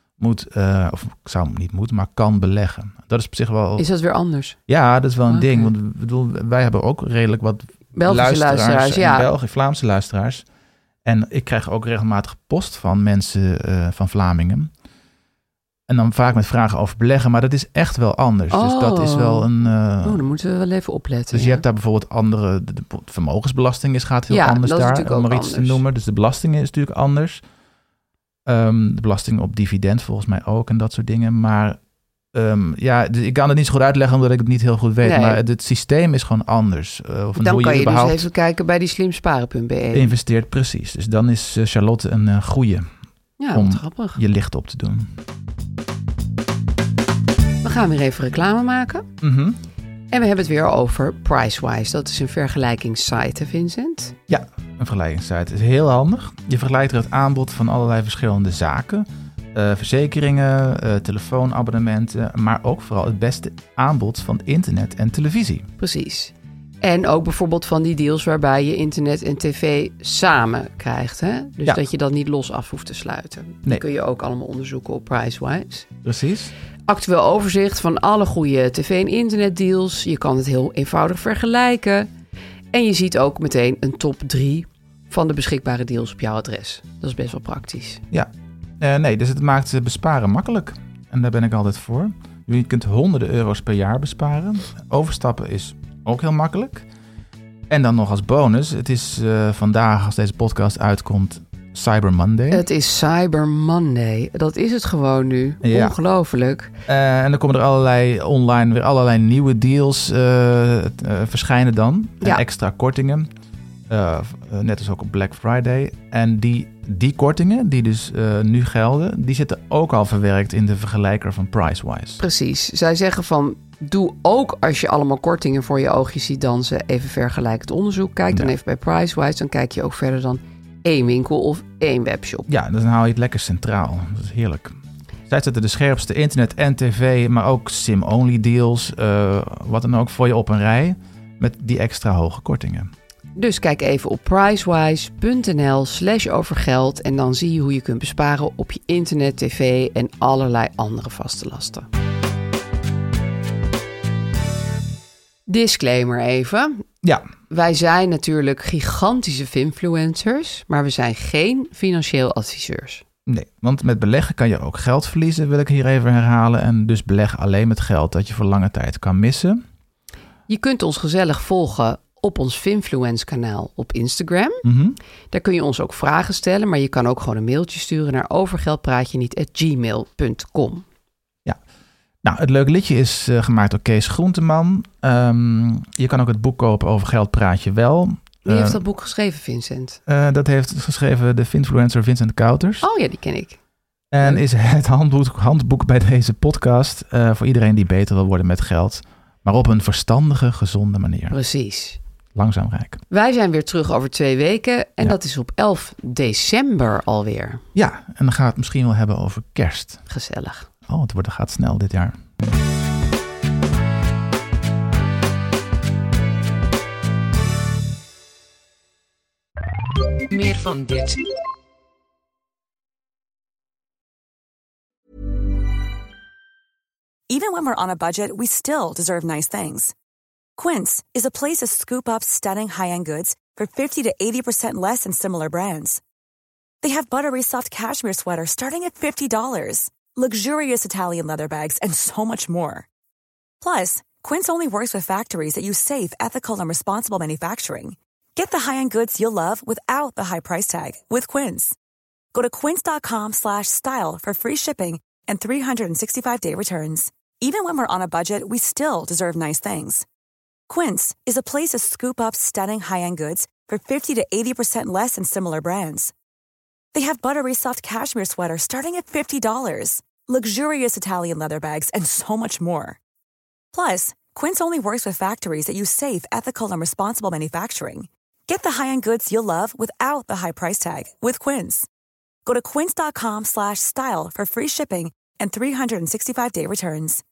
kan beleggen. Dat is op zich wel... Is dat weer anders? Ja, dat is wel een ding. Want wij hebben ook redelijk wat Belgische luisteraars in België, Vlaamse luisteraars. En ik krijg ook regelmatig post van mensen van Vlamingen. En dan vaak met vragen over beleggen, maar dat is echt wel anders. Dus dat is wel een... dan moeten we wel even opletten. Dus je hebt daar bijvoorbeeld andere... De vermogensbelasting gaat heel anders daar, om maar iets te noemen. Dus de belasting is natuurlijk anders. De belasting op dividend volgens mij ook en dat soort dingen. Maar dus ik kan het niet zo goed uitleggen omdat ik het niet heel goed weet. Nee. Maar het systeem is gewoon anders. Dan kan je dus even kijken bij die slimsparen.be. Investeert, precies. Dus dan is Charlotte een goeie om je licht op te doen. We gaan weer even reclame maken. Mm-hmm. En we hebben het weer over Pricewise. Dat is een vergelijkingssite, hè Vincent? Ja, een vergelijkingssite. Het is heel handig. Je vergelijkt er het aanbod van allerlei verschillende zaken. Verzekeringen, telefoonabonnementen, maar ook vooral het beste aanbod van internet en televisie. Precies. En ook bijvoorbeeld van die deals waarbij je internet en tv samen krijgt. Hè? Dus dat je dat niet los af hoeft te sluiten. Nee. Die kun je ook allemaal onderzoeken op Pricewise. Precies. Actueel overzicht van alle goede tv- en internetdeals. Je kan het heel eenvoudig vergelijken. En je ziet ook meteen een top 3 van de beschikbare deals op jouw adres. Dat is best wel praktisch. Ja, dus het maakt besparen makkelijk. En daar ben ik altijd voor. Je kunt honderden euro's per jaar besparen. Overstappen is ook heel makkelijk. En dan nog als bonus. Het is vandaag, als deze podcast uitkomt, Cyber Monday. Het is Cyber Monday. Dat is het gewoon nu. Ja. Ongelooflijk. En dan komen er allerlei nieuwe deals verschijnen dan. En extra kortingen. Net als ook op Black Friday. En die kortingen die dus nu gelden, die zitten ook al verwerkt in de vergelijker van Pricewise. Precies. Zij zeggen van, doe ook als je allemaal kortingen voor je oogjes ziet dansen, even vergelijkend onderzoek. Kijk dan even bij Pricewise. Dan kijk je ook verder dan 1 winkel of 1 webshop. Ja, dan haal je het lekker centraal. Dat is heerlijk. Zij zetten de scherpste internet en tv, maar ook sim-only deals, wat dan ook voor je op een rij, met die extra hoge kortingen. Dus kijk even op pricewise.nl/overgeld en dan zie je hoe je kunt besparen op je internet, tv en allerlei andere vaste lasten. Disclaimer even. Ja. Wij zijn natuurlijk gigantische finfluencers, maar we zijn geen financieel adviseurs. Nee, want met beleggen kan je ook geld verliezen, wil ik hier even herhalen. En dus beleg alleen met geld dat je voor lange tijd kan missen. Je kunt ons gezellig volgen op ons Finfluence kanaal op Instagram. Mm-hmm. Daar kun je ons ook vragen stellen, maar je kan ook gewoon een mailtje sturen naar overgeldpraatjeniet@gmail.com. Ja, nou, het leuke liedje is gemaakt door Kees Groenteman. Je kan ook het boek kopen over Geld Praat Je Wel. Wie heeft dat boek geschreven, Vincent? Dat heeft geschreven de Finfluencer Vincent Kouters. Oh ja, die ken ik. En is het handboek bij deze podcast voor iedereen die beter wil worden met geld, maar op een verstandige, gezonde manier. Precies. Langzaam rijk. Wij zijn weer terug over 2 weken en dat is op 11 december alweer. Ja, en dan gaan we het misschien wel hebben over kerst. Gezellig. Oh, het gaat snel dit jaar. Meer van dit. Even when we're on a budget, we still deserve nice things. Quince is a place to scoop up stunning high-end goods for 50 to 80% less than similar brands. They have buttery soft cashmere sweaters starting at $50, luxurious Italian leather bags, and so much more. Plus, Quince only works with factories that use safe, ethical, and responsible manufacturing. Get the high-end goods you'll love without the high price tag with Quince. Go to quince.com/style for free shipping and 365-day returns. Even when we're on a budget, we still deserve nice things. Quince is a place to scoop up stunning high-end goods for 50 to 80% less than similar brands. They have buttery soft cashmere sweaters starting at $50, luxurious Italian leather bags, and so much more. Plus, Quince only works with factories that use safe, ethical, and responsible manufacturing. Get the high-end goods you'll love without the high price tag with Quince. Go to quince.com/style for free shipping and 365-day returns.